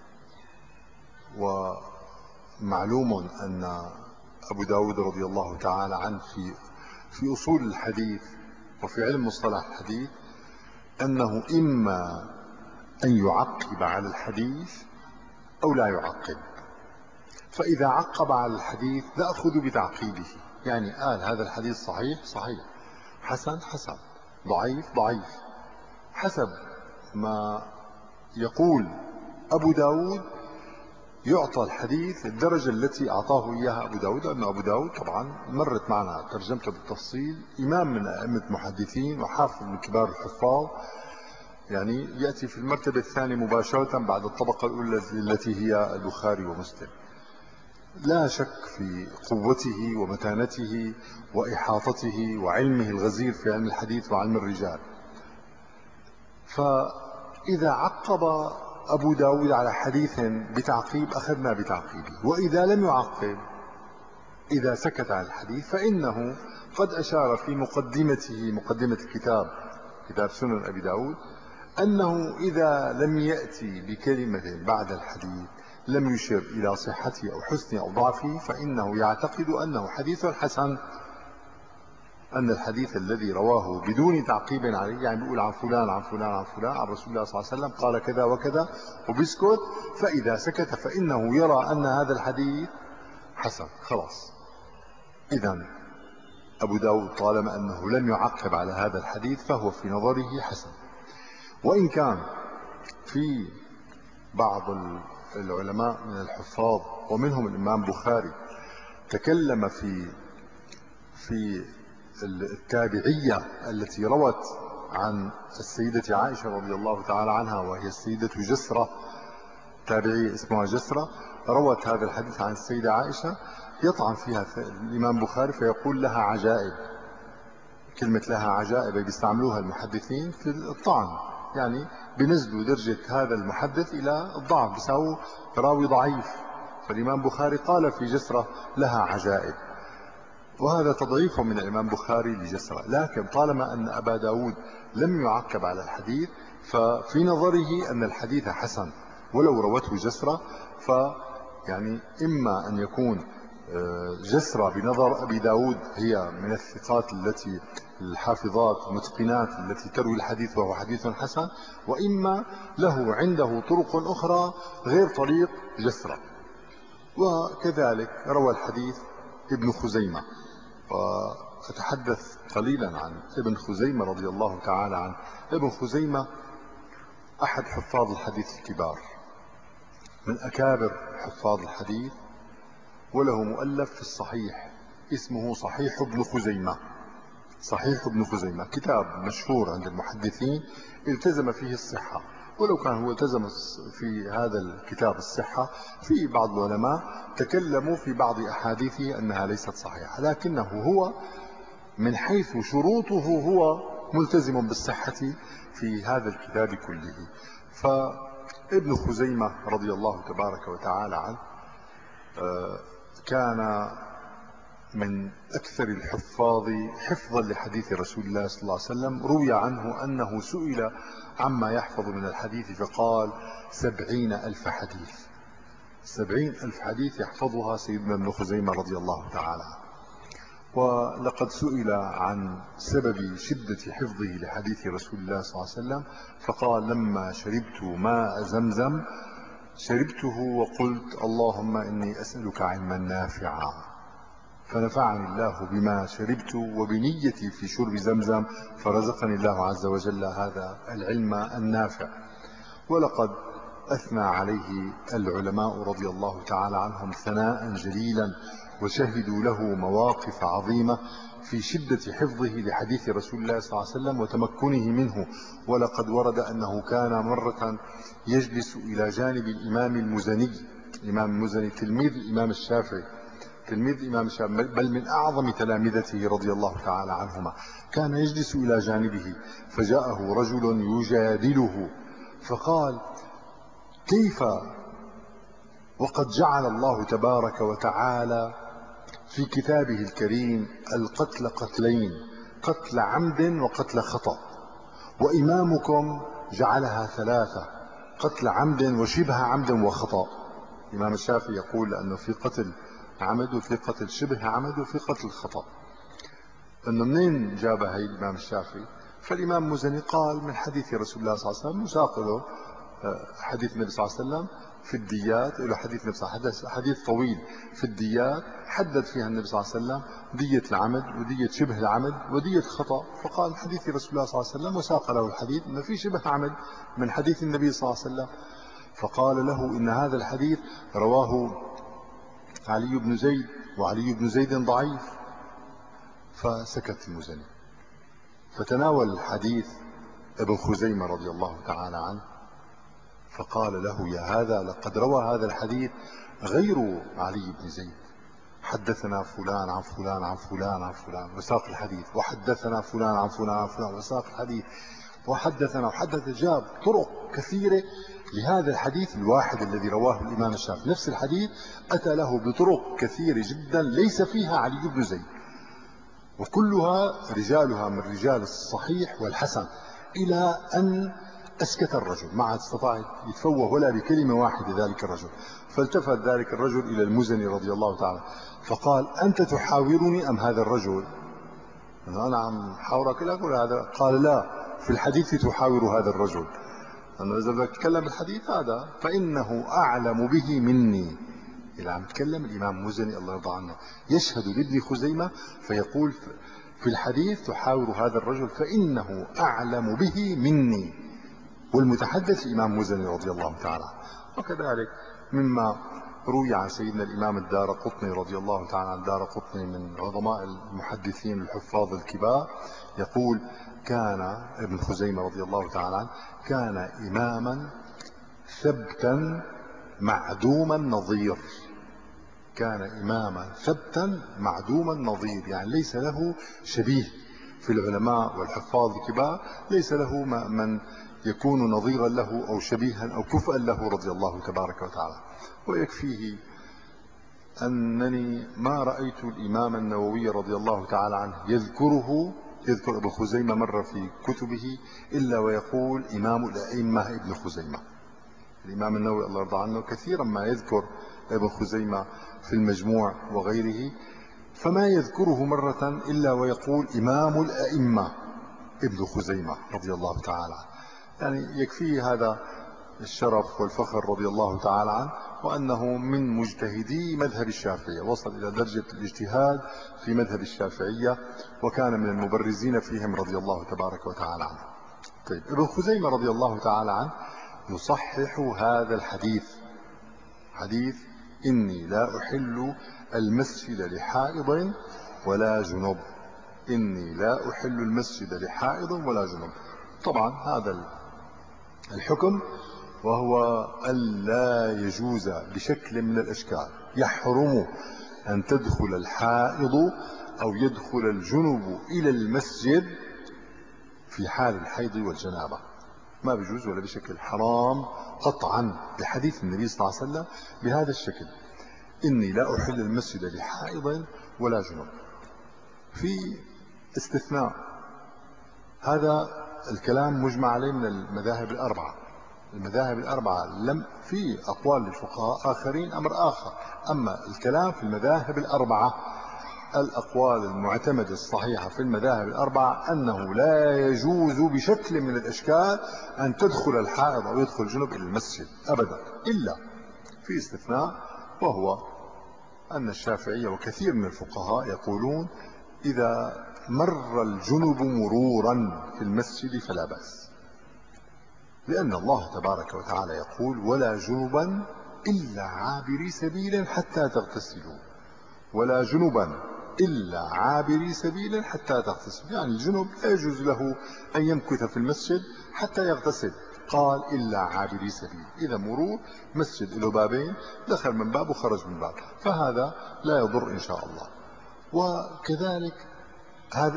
ومعلوم أن أبو داود رضي الله تعالى عنه في في أصول الحديث وفي علم مصطلح الحديث أنه إما أن يعقب على الحديث أو لا يعقب. فإذا عقب على الحديث نأخذ بتعقيبه، يعني قال هذا الحديث صحيح صحيح، حسن حسن، ضعيف ضعيف، حسب ما يقول أبو داود يعطى الحديث الدرجة التي أعطاه إياها أبو داود، لأن أبو داود طبعا مرت معنا ترجمته بالتفصيل، إمام من أئمة المحدثين وحافظ من كبار الحفاظ، يعني يأتي في المرتبة الثانية مباشرة بعد الطبقة الأولى التي هي البخاري ومسلم. لا شك في قوته ومتانته وإحاطته وعلمه الغزير في علم الحديث وعلم الرجال. فإذا عقب أبو داود على حديث بتعقيب أخذنا بتعقيبه، وإذا لم يعقب، إذا سكت عن الحديث، فإنه قد أشار في مقدمته، مقدمة الكتاب، كتاب سنن أبي داود، أنه إذا لم يأتي بكلمة بعد الحديث لم يشر إلى صحته أو حسنه أو ضعفه، فإنه يعتقد أنه حديث حسن، أن الحديث الذي رواه بدون تعقيب عليه، يعني بيقول عن فلان عن فلان عن فلان عن رسول الله صلى الله عليه وسلم قال كذا وكذا وبيسكت، فإذا سكت فإنه يرى أن هذا الحديث حسن خلاص. إذن أبو داود طالما أنه لم يعقب على هذا الحديث فهو في نظره حسن. وإن كان في بعض العلماء من الحفاظ ومنهم الإمام بخاري تكلم في في التابعية التي روت عن السيدة عائشة رضي الله تعالى عنها، وهي السيدة جسرة، تابعية اسمها جسرة، روت هذا الحديث عن السيدة عائشة، يطعن فيها الإمام بخاري فيقول لها عجائب. كلمة لها عجائب بيستعملوها المحدثين في الطعن، يعني بنزلوا درجة هذا المحدث إلى الضعف، بيساووا راوي ضعيف. فالإمام بخاري قال في جسرة لها عجائب، وهذا تضعيف من الإمام بخاري لجسرة. لكن طالما أن أبا داود لم يعقب على الحديث ففي نظره أن الحديث حسن ولو روته جسرة. ف يعني إما أن يكون جسرة بنظر أبي داود هي من الثقات التي الحافظات المتقنات التي تروي الحديث وهو حديث حسن، وإما له عنده طرق أخرى غير طريق جسرة. وكذلك روى الحديث ابن خزيمة، وأتحدث قليلا عن ابن خزيمة رضي الله تعالى عنه. ابن خزيمة أحد حفاظ الحديث الكبار، من أكابر حفاظ الحديث، وله مؤلف في الصحيح اسمه صحيح ابن خزيمة. صحيح ابن خزيمة كتاب مشهور عند المحدثين التزم فيه الصحة، ولو كان هو التزم في هذا الكتاب الصحة، في بعض العلماء تكلموا في بعض أحاديثه أنها ليست صحيحة، لكنه هو من حيث شروطه هو ملتزم بالصحة في هذا الكتاب كله. فابن خزيمة رضي الله تبارك وتعالى عنه كان من أكثر الحفاظ حفظا لحديث رسول الله صلى الله عليه وسلم. روي عنه أنه سئل عما يحفظ من الحديث فقال سبعين ألف حديث. سبعين ألف حديث يحفظها سيدنا ابن خزيمة رضي الله تعالى عنه. ولقد سئل عن سبب شدة حفظه لحديث رسول الله صلى الله عليه وسلم فقال لما شربت ماء زمزم شربته وقلت اللهم إني أسألك علما نافعا، فنفعني الله بما شربت وبنيتي في شرب زمزم، فرزقني الله عز وجل هذا العلم النافع. ولقد أثنى عليه العلماء رضي الله تعالى عنهم ثناء جليلا، وشهدوا له مواقف عظيمة في شدة حفظه لحديث رسول الله صلى الله عليه وسلم وتمكنه منه. ولقد ورد أنه كان مرة يجلس إلى جانب الإمام المزني. الإمام المزني تلميذ الإمام الشافعي، تلميذ الإمام الشافعي، بل من أعظم تلامذته رضي الله تعالى عنهما. كان يجلس إلى جانبه فجاءه رجل يجادله فقال كيف وقد جعل الله تبارك وتعالى في كتابه الكريم القتل قتلين، قتل عمد وقتل خطأ، وإمامكم جعلها ثلاثة، قتل عمد وشبه عمد وخطأ. الإمام الشافعي يقول لأنه في قتل عمد وفي قتل شبه عمد وفي قتل خطأ. أنه منين جابها هي الإمام الشافعي؟ فالإمام مزني قال من حديث رسول الله صلى الله عليه وسلم، وساق له حديث النبي صلى الله عليه وسلم في الديات، له حديث النبي صلى الله عليه وسلم حديث طويل في الديات حدد فيها النبي صلى الله عليه وسلم دية العمد ودية شبه العمد ودية خطأ، فقال حديث رسول الله صلى الله عليه وسلم وساق له الحديث ما في شبه عمد من حديث النبي صلى الله عليه وسلم. فقال له إن هذا الحديث رواه علي بن زيد، وعلي بن زيد ضعيف. فسكت المزني. فتناول الحديث ابن خزيمة رضي الله تعالى عنه فقال له: يا هذا، لقد روى هذا الحديث غير علي بن زيد، حدثنا فلان عن فلان عن فلان عن فلان وساق الحديث، وحدثنا فلان عن فلان عن فلان وساق الحديث، وحدثنا وحدث، جاب طرق كثيرة لهذا الحديث الواحد الذي رواه الإمام الشافعي. نفس الحديث أتى له بطرق كثيرة جدا ليس فيها علي بن زيد، وكلها رجالها من رجال الصحيح والحسن، إلى أن أسكت الرجل، ما عاد استطاع يتفوه ولا بكلمة واحدة ذلك الرجل. فالتفت ذلك الرجل إلى المزني رضي الله تعالى فقال: أنت تحاورني أم هذا الرجل؟ أنا عم حاورك لك ولا هذا؟ قال: لا، في الحديث تحاور هذا الرجل. أنا إذا بدك تتكلم بالحديث هذا فإنه أعلم به مني. إذا عم تكلم الإمام مزني الله يرضى عنه يشهد لابن خزيمة فيقول في الحديث تحاور هذا الرجل فإنه أعلم به مني، والمتحدث الإمام مزني رضي الله تعالى. وكذلك مما روي عن سيدنا الإمام الدارقطني رضي الله تعالى عن الدارقطني من عظماء المحدثين الحفاظ الكبار، يقول: كان ابن خزيمة رضي الله تعالى عنه كان إماما ثبتا معدوم النظير. كان إماما ثبتا معدوم النظير، يعني ليس له شبيه في العلماء والحفاظ الكبار، ليس له من يكون نظيرا له أو شبيها أو كفءا له رضي الله تبارك وتعالى. ويكفيه أنني ما رأيت الإمام النووي رضي الله تعالى عنه يذكره يذكر ابن خزيمة مرة في كتبه إلا ويقول إمام الأئمة ابن خزيمة. الإمام النووي الله يرضى عنه كثيرا ما يذكر ابن خزيمة في المجموع وغيره، فما يذكره مرة إلا ويقول إمام الأئمة ابن خزيمة رضي الله تعالى عنه. يعني يكفيه هذا الشرف والفخر رضي الله تعالى عنه، وأنه من مجتهدي مذهب الشافعية، وصل إلى درجة الاجتهاد في مذهب الشافعية، وكان من المبرزين فيهم رضي الله تبارك وتعالى عنه. طيب، ابن خزيمة رضي الله تعالى عنه يصحح هذا الحديث، حديث إني لا أحل المسجد لحائض ولا جنب. إني لا أحل المسجد لحائض ولا جنب. طبعا هذا الحكم وهو ألا يجوز بشكل من الأشكال، يحرم أن تدخل الحائض أو يدخل الجنب إلى المسجد في حال الحيض والجنابة، ما بيجوز ولا بشكل، حرام قطعا بحديث النبي صلى الله عليه وسلم بهذا الشكل: إني لا أحل المسجد لحائض ولا جنب. في استثناء، هذا الكلام مجمع عليه من المذاهب الأربعة. المذاهب الأربعة لم في أقوال للفقهاء آخرين أمر آخر، أما الكلام في المذاهب الأربعة، الأقوال المعتمدة الصحيحة في المذاهب الأربعة أنه لا يجوز بشكل من الأشكال أن تدخل الحائض أو يدخل الجنب إلى المسجد أبدا، إلا في استثناء، وهو أن الشافعية وكثير من الفقهاء يقولون إذا مر الجنب مرورا في المسجد فلا بأس، لأن الله تبارك وتعالى يقول: ولا جنبا إلا عابري سبيل حتى تغتسلوا. ولا جنبا إلا عابري سبيل حتى تغتسلوا، يعني الجنب لا يجوز له أن يمكث في المسجد حتى يغتسل. قال: إلا عابري سبيل، إذا مرور مسجد له بابين، دخل من باب وخرج من باب، فهذا لا يضر إن شاء الله. وكذلك هذا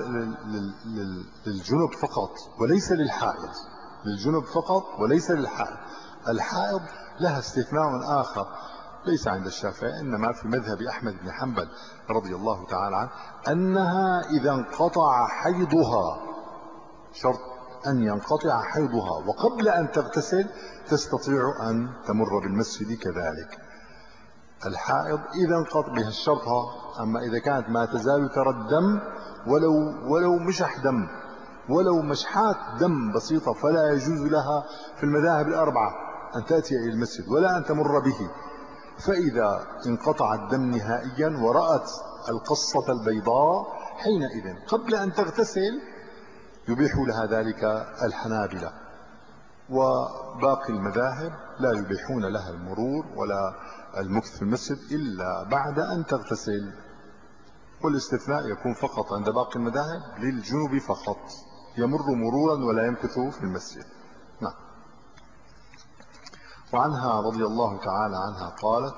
للجنب فقط وليس للحائض، للجنب فقط وليس للحائض. الحائض لها استثناء آخر ليس عند الشافعي، إنما في مذهب أحمد بن حنبل رضي الله تعالى عنه، أنها إذا انقطع حيضها، شرط أن ينقطع حيضها وقبل أن تغتسل تستطيع أن تمر بالمسجد كذلك. الحائض إذا انقطع بها الشرطها، أما إذا كانت ما تزال ترى الدم ولو ولو مشح دم، ولو مشحات دم بسيطة، فلا يجوز لها في المذاهب الأربعة أن تأتي إلى المسجد ولا أن تمر به. فإذا انقطع الدم نهائيا ورأت القصة البيضاء، حينئذ قبل أن تغتسل يبيح لها ذلك الحنابلة. وباقي المذاهب لا يبيحون لها المرور ولا المكث في المسجد إلا بعد أن تغتسل، والاستثناء يكون فقط عند باقي المذاهب للجنوب فقط، يمر مرورا ولا يمكث في المسجد. نعم. وعنها رضي الله تعالى عنها قالت: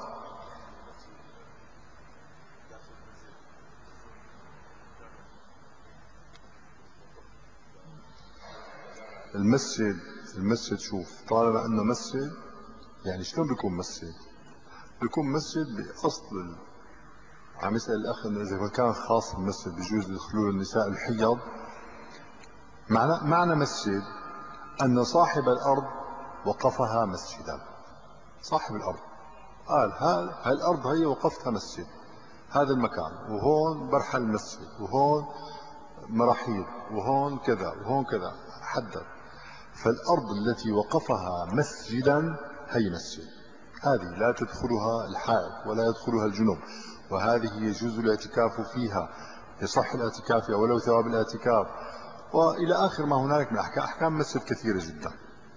المسجد المسجد شوف، طالما انه مسجد يعني شلون بيكون مسجد؟ بيكون مسجد باصل. عم يسال الاخ انه اذا كان خاص بالمسجد بيجوز يدخلوا النساء الحيض. معنى معنى مسجد ان صاحب الارض وقفها مسجدا. صاحب الارض قال هاي الارض هي وقفتها مسجد، هذا المكان، وهون برحل المسجد، وهون مراحيض، وهون كذا وهون كذا، حدد. فالأرض التي وقفها مسجدا هي مسجد، هذه لا تدخلها الحائض ولا يدخلها الجنوب، وهذه يجوز الاعتكاف فيها، يصح الاعتكاف ولو ثواب الاعتكاف، وإلى آخر ما هنالك من أحكام أحكام مسجد كثيرة جدا.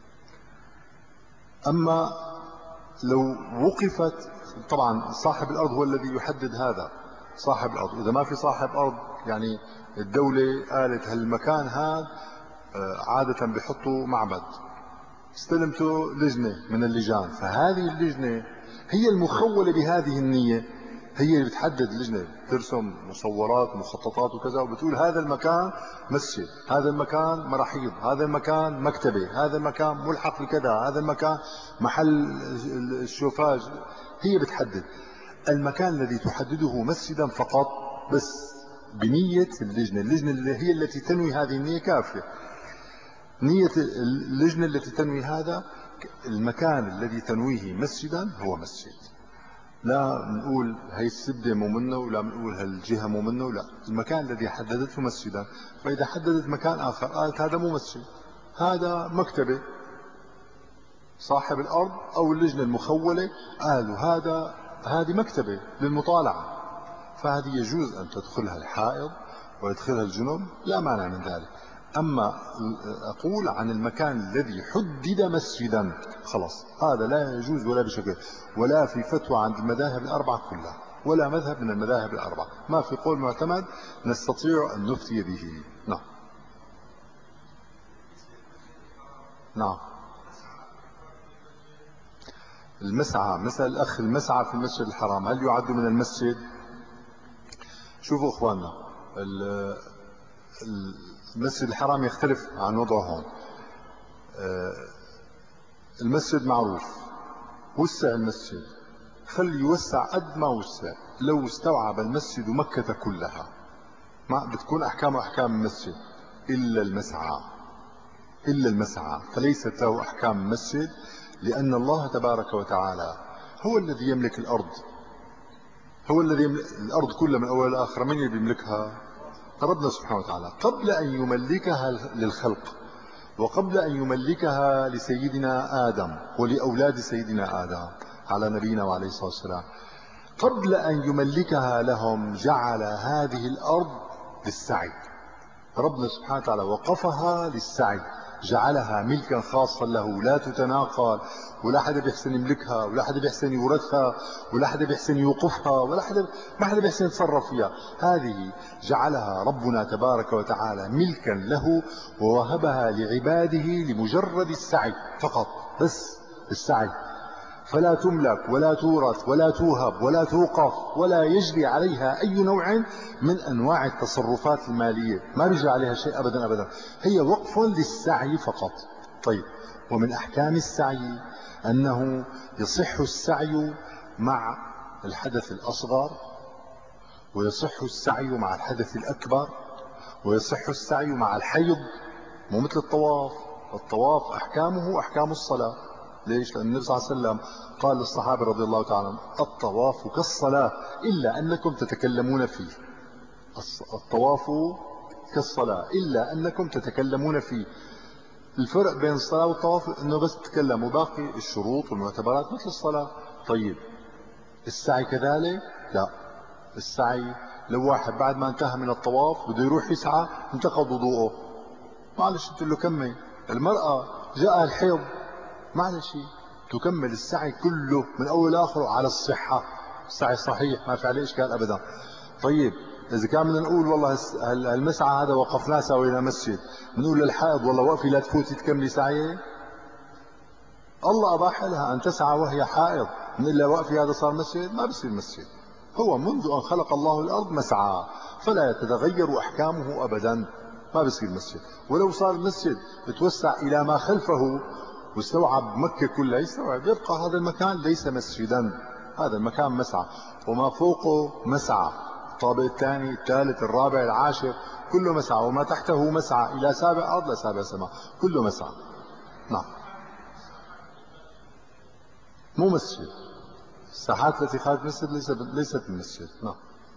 أما لو وقفت، طبعا صاحب الأرض هو الذي يحدد هذا، صاحب الأرض. إذا ما في صاحب أرض، يعني الدولة قالت هالمكان هذا عادة بيحطوا معبد، استلمته لجنة من اللجان، فهذه اللجنة هي المخولة بهذه النية، هي اللي بتحدد. اللجنة ترسم مصورات ومخططات وكذا، وبتقول هذا المكان مسجد، هذا المكان مراحيض، هذا المكان مكتبة، هذا المكان ملحق بكذا، هذا المكان محل الشوفاج. هي بتحدد المكان الذي تحدده مسجدا فقط، بس بنية اللجنة. اللجنة اللي هي التي تنوي هذه النية كافية. نية اللجنة التي تنوي هذا، المكان الذي تنويه مسجدا هو مسجد. لا نقول هي السدة مو منه، ولا نقول هالجهة مو منه، لا، المكان الذي حددته مسجدا. فإذا حددت مكان آخر قالت هذا مو مسجد، هذا مكتبة، صاحب الأرض أو اللجنة المخولة قالوا هذا هذه مكتبة للمطالعة، فهذه يجوز أن تدخلها الحائض ويدخلها الجنوب، لا مانع من ذلك. أما أقول عن المكان الذي حدد مسجدا، خلاص هذا لا يجوز ولا بشكل، ولا في فتوى عند المذاهب الأربعة كلها، ولا مذهب من المذاهب الأربعة ما في قول معتمد نستطيع أن نفتي به. نعم. نعم. المسعى، مثل الأخ المسعى في المسجد الحرام هل يعد من المسجد؟ شوفوا اخواننا، المسجد الحرام يختلف عن وضعه هون. المسجد معروف، وسع المسجد، خلي يوسع قد ما وسع. لو استوعب المسجد مكة كلها ما بتكون احكامه احكام المسجد الا المسعى، الا المسعى فليست له احكام المسجد، لان الله تبارك وتعالى هو الذي يملك الارض، هو الذي يملك الارض كلها من اول لاخر. من اللي بيملكها؟ ربنا سبحانه وتعالى، قبل ان يملكها للخلق، وقبل ان يملكها لسيدنا ادم ولاولاد سيدنا ادم على نبينا وعليه الصلاه والسلام، قبل ان يملكها لهم جعل هذه الارض للسعي. ربنا سبحانه وتعالى وقفها للسعي، جعلها ملكا خاصا له، لا تتناقل، ولا حدا بيحسن يملكها، ولا حدا بيحسن يورثها، ولا حدا بيحسن يوقفها، ولا حدا ما حدا بيحسن يتصرف فيها. هذه جعلها ربنا تبارك وتعالى ملكا له، ووهبها لعباده لمجرد السعي فقط، بس السعي. فلا تملك ولا تورث ولا توهب ولا توقف، ولا يجري عليها اي نوع من انواع التصرفات المالية، ما بيجري عليها شيء ابدا ابدا، هي وقف للسعي فقط. طيب، ومن احكام السعي انه يصح السعي مع الحدث الاصغر، ويصح السعي مع الحدث الاكبر، ويصح السعي مع الحيض، مو مثل الطواف. الطواف احكامه احكام الصلاة. ليش؟ لأن النبي صلى الله عليه وسلم قال للصحابة رضي الله تعالى عنهم: الطواف كالصلاة إلا أنكم تتكلمون فيه. الطواف كالصلاة إلا أنكم تتكلمون فيه. الفرق بين الصلاة والطواف أنه بس تتكلم، وباقي الشروط والمعتبرات مثل الصلاة. طيب، السعي كذلك؟ لا، السعي لو واحد بعد ما انتهى من الطواف بده يروح يسعى انتقض وضوءه، معلش قلت له كمل. المرأة جاء الحيض معلش تكمل السعي كله من أول آخره على الصحة، السعي صحيح ما في عليه إشكال أبدا. طيب إذا كان بدنا نقول والله المسعى هذا وقفناه سوينا مسجد، بنقول للحائض والله وقفي لا تفوتي تكملي سعيه؟ الله أباح لها أن تسعى وهي حائض، من إلا وقفي هذا صار مسجد؟ ما بصير مسجد. هو منذ أن خلق الله الأرض مسعى، فلا يتغير أحكامه أبدا، ما بصير مسجد. ولو صار المسجد يتوسع إلى ما خلفه واستوعب مكة كلها يستوعب، يبقى هذا المكان ليس مسجدا، هذا المكان مسعى، وما فوقه مسعى، الطابق الثاني الثالث الرابع العاشر كله مسعى، وما تحته مسعى إلى سابع أرض لسابع سماء كله مسعى. نعم مو مسجد، الساحات التي خارج المسجد ليست ليست المسجد. نعم.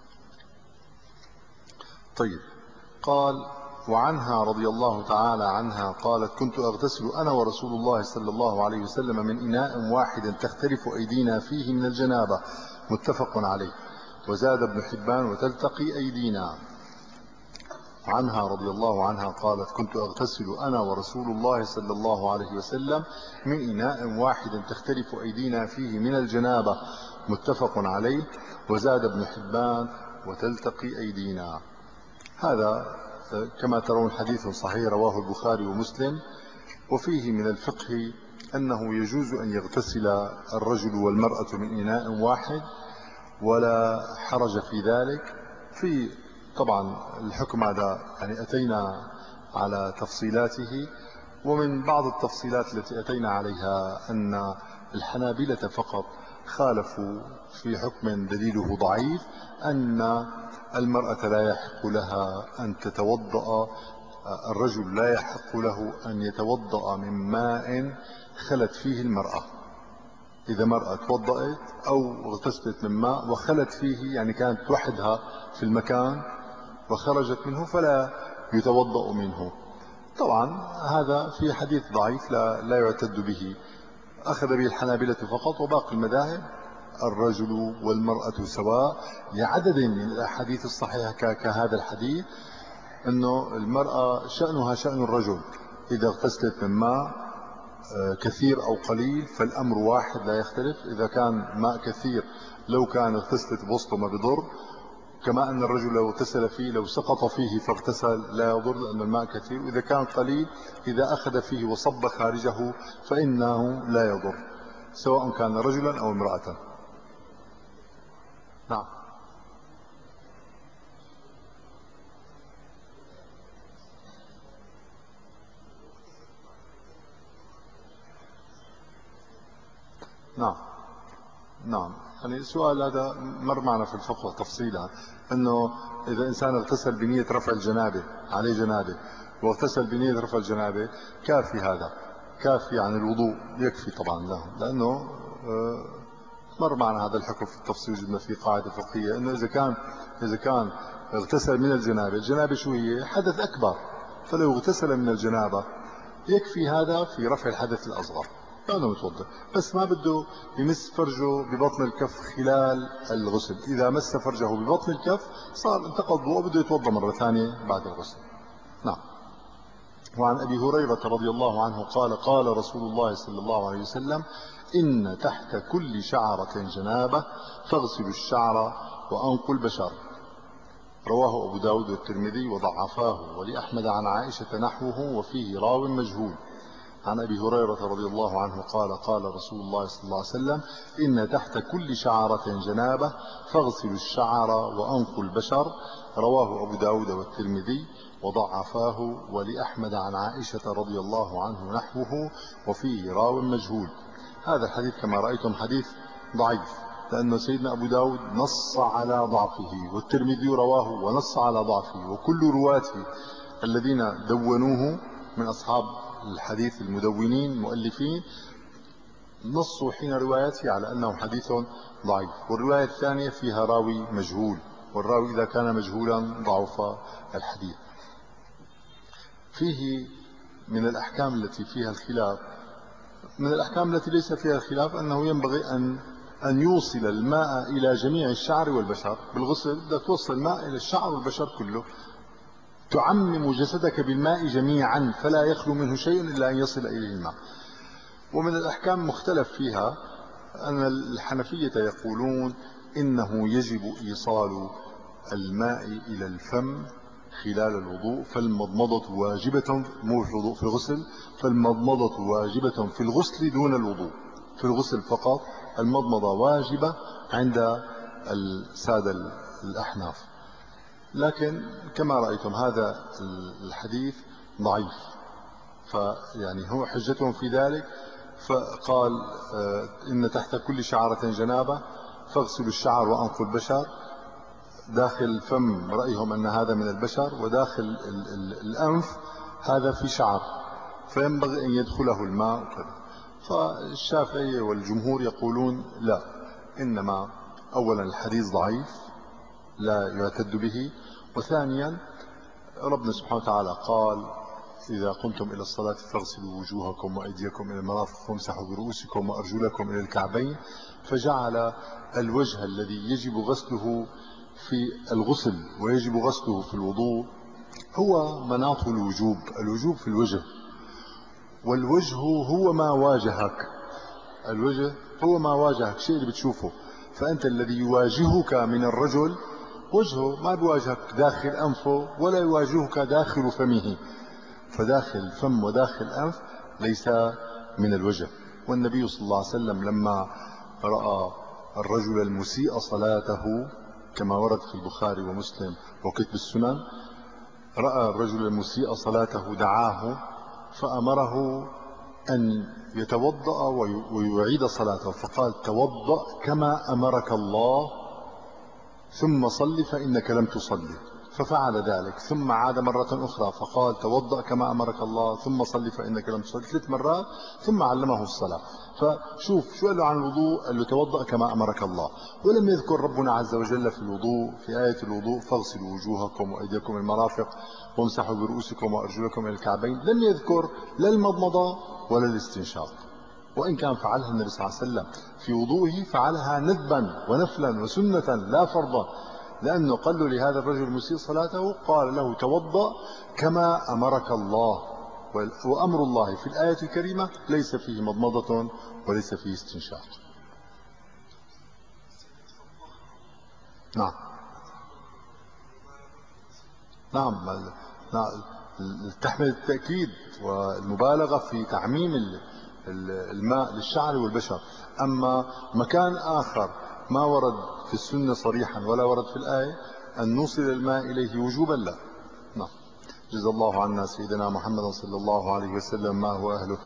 طيب قال وعنها رضي الله تعالى عنها قالت كنت أغتسل أنا ورسول الله صلى الله عليه وسلم من إناء واحد تختلف أيدينا فيه من الجنابة، متفق عليه. وزاد ابن حبان وتلتقي أيدينا. عنها رضي الله عنها قالت كنت أغتسل أنا ورسول الله صلى الله عليه وسلم من إناء واحد تختلف أيدينا فيه من الجنابة، متفق عليه. وزاد ابن حبان وتلتقي أيدينا. هذا كما ترون حديث صحيح رواه البخاري ومسلم، وفيه من الفقه أنه يجوز أن يغتسل الرجل والمرأة من إناء واحد ولا حرج في ذلك. في طبعا الحكم هذا يعني أتينا على تفصيلاته، ومن بعض التفصيلات التي أتينا عليها أن الحنابلة فقط خالفوا في حكم دليله ضعيف أن المرأة لا يحق لها أن تتوضأ، الرجل لا يحق له أن يتوضأ من ماء خلت فيه المرأة. إذا مرأة توضأت أو اغتسلت من ماء وخلت فيه، يعني كانت وحدها في المكان وخرجت منه، فلا يتوضأ منه. طبعا هذا في حديث ضعيف لا, لا يعتد به، أخذ به الحنابلة فقط، وباقي المذاهب الرجل والمرأة سواء، لعدد من الأحاديث الصحيحة كهذا الحديث أنه المرأة شأنها شأن الرجل، إذا اغتسلت من ماء كثير أو قليل فالأمر واحد لا يختلف. إذا كان ماء كثير لو كان اغتسلت بوسطه ما بضر، كما أن الرجل لو اغتسل فيه لو سقط فيه فاغتسل لا يضر لأن الماء كثير. وإذا كان قليل إذا أخذ فيه وصب خارجه فإنه لا يضر، سواء كان رجلا أو امرأة. نعم. نعم نعم يعني السؤال هذا مر معنا في الفقه تفصيلا، انه اذا انسان اغتسل بنية رفع الجنابه، عليه جنابه واغتسل بنية رفع الجنابه، كافي، هذا كافي عن الوضوء، يكفي طبعا له، لانه مر معنا هذا الحكم في التفصيل. جبنا في قاعده فقهيه انه اذا كان اذا كان اغتسل من الجنابه، الجنابه شو هي؟ حدث اكبر، فلو اغتسل من الجنابه يكفي هذا في رفع الحدث الاصغر، كانه متوضا، بس ما بده يمس فرجه ببطن الكف خلال الغسل. اذا مس فرجه ببطن الكف صار انتقض وضوءه، بده يتوضا مره ثانيه بعد الغسل. نعم. وعن ابي هريره رضي الله عنه قال قال رسول الله صلى الله عليه وسلم ان تحت كل شعره جنابه فاغسلوا الشعر وانقوا البشر. رواه ابو داود والترمذي وضعفاه، ولاحمد عن عائشه نحوه وفيه راو مجهول. عن أبي هريرة رضي الله عنه قال قال رسول الله صلى الله عليه وسلم إن تحت كل شعرة جنابة فاغسلوا الشعر وأنقوا البشر. رواه أبو داود والترمذي وضعفاه، ولأحمد عن عائشة رضي الله عنه نحوه وفيه راو مجهول. هذا الحديث كما رأيتم حديث ضعيف، لأن سيدنا أبو داود نص على ضعفه، والترمذي رواه ونص على ضعفه، وكل رواته الذين دونوه من أصحاب الحديث المدونين المؤلفين نصوا حين روايته على أنه حديث ضعيف. والرواية الثانية فيها راوي مجهول، والراوي إذا كان مجهولا ضعف الحديث. فيه من الأحكام التي فيها الخلاف، من الأحكام التي ليس فيها الخلاف أنه ينبغي أن أن يوصل الماء إلى جميع الشعر والبشر بالغسل، بدك توصل الماء إلى الشعر والبشر كله، تعمم جسدك بالماء جميعا فلا يخلو منه شيء إلا أن يصل إليه الماء. ومن الأحكام مختلف فيها أن الحنفية يقولون إنه يجب إيصال الماء إلى الفم خلال الوضوء، فالمضمضة واجبة مو في الوضوء في الغسل، فالمضمضة واجبة في الغسل دون الوضوء، في الغسل فقط المضمضة واجبة عند السادة الأحناف. لكن كما رأيتم هذا الحديث ضعيف، فيعني هو حجتهم في ذلك. فقال إن تحت كل شعرة جنابة فاغسلوا الشعر وأنقوا البشر، داخل الفم رأيهم أن هذا من البشر، وداخل ال ال الأنف هذا في شعر فينبغي أن يدخله الماء وكذا. فالشافعي والجمهور يقولون لا، إنما أولا الحديث ضعيف لا يعتد به، وثانيا ربنا سبحانه وتعالى قال إذا قمتم إلى الصلاة فاغسلوا وجوهكم وأيديكم إلى المرافق وامسحوا برؤوسكم وأرجلكم إلى الكعبين، فجعل الوجه الذي يجب غسله في الغسل ويجب غسله في الوضوء هو مناط الوجوب. الوجوب في الوجه، والوجه هو ما واجهك، الوجه هو ما واجهك، شيء اللي بتشوفه. فأنت الذي يواجهك من الرجل وجهه، ما بيواجهك داخل أنفه ولا يواجهك داخل فمه، فداخل الفم وداخل الأنف ليس من الوجه. والنبي صلى الله عليه وسلم لما رأى الرجل المسيء صلاته كما ورد في البخاري ومسلم وكتب السنن، رأى الرجل المسيء صلاته دعاه فأمره أن يتوضأ ويعيد صلاته، فقال توضأ كما أمرك الله ثم صل فإنك لم تصلي، ففعل ذلك. ثم عاد مرة أخرى فقال توضأ كما أمرك الله ثم صل فإنك لم تصلي، ثلاث مرات، ثم علمه الصلاة. فشوف شو قال له عن الوضوء، قال له توضأ كما أمرك الله. ولم يذكر ربنا عز وجل في الوضوء في آية الوضوء فاغسلوا وجوهكم وأيديكم المرافق وامسحوا برؤوسكم وأرجلكم إلى الكعبين، لم يذكر لا المضمضة ولا الاستنشاق، وإن كان فعلها النبي صلى الله عليه وسلم في وضوئه فعلها ندبا ونفلا وسنة لا فرضا، لأنه قال له لهذا الرجل المسيء صلاته قال له توضأ كما أمرك الله، وأمر الله في الآية الكريمة ليس فيه مضمضة وليس فيه استنشاق. نعم نعم تحمل التأكيد والمبالغة في تعميم الماء للشعر والبشر. أما مكان آخر ما ورد في السنة صريحا ولا ورد في الآية أن نوصل الماء إليه وجوبا لا. نعم. جزا الله عنا سيدنا محمد صلى الله عليه وسلم ما هو أهله.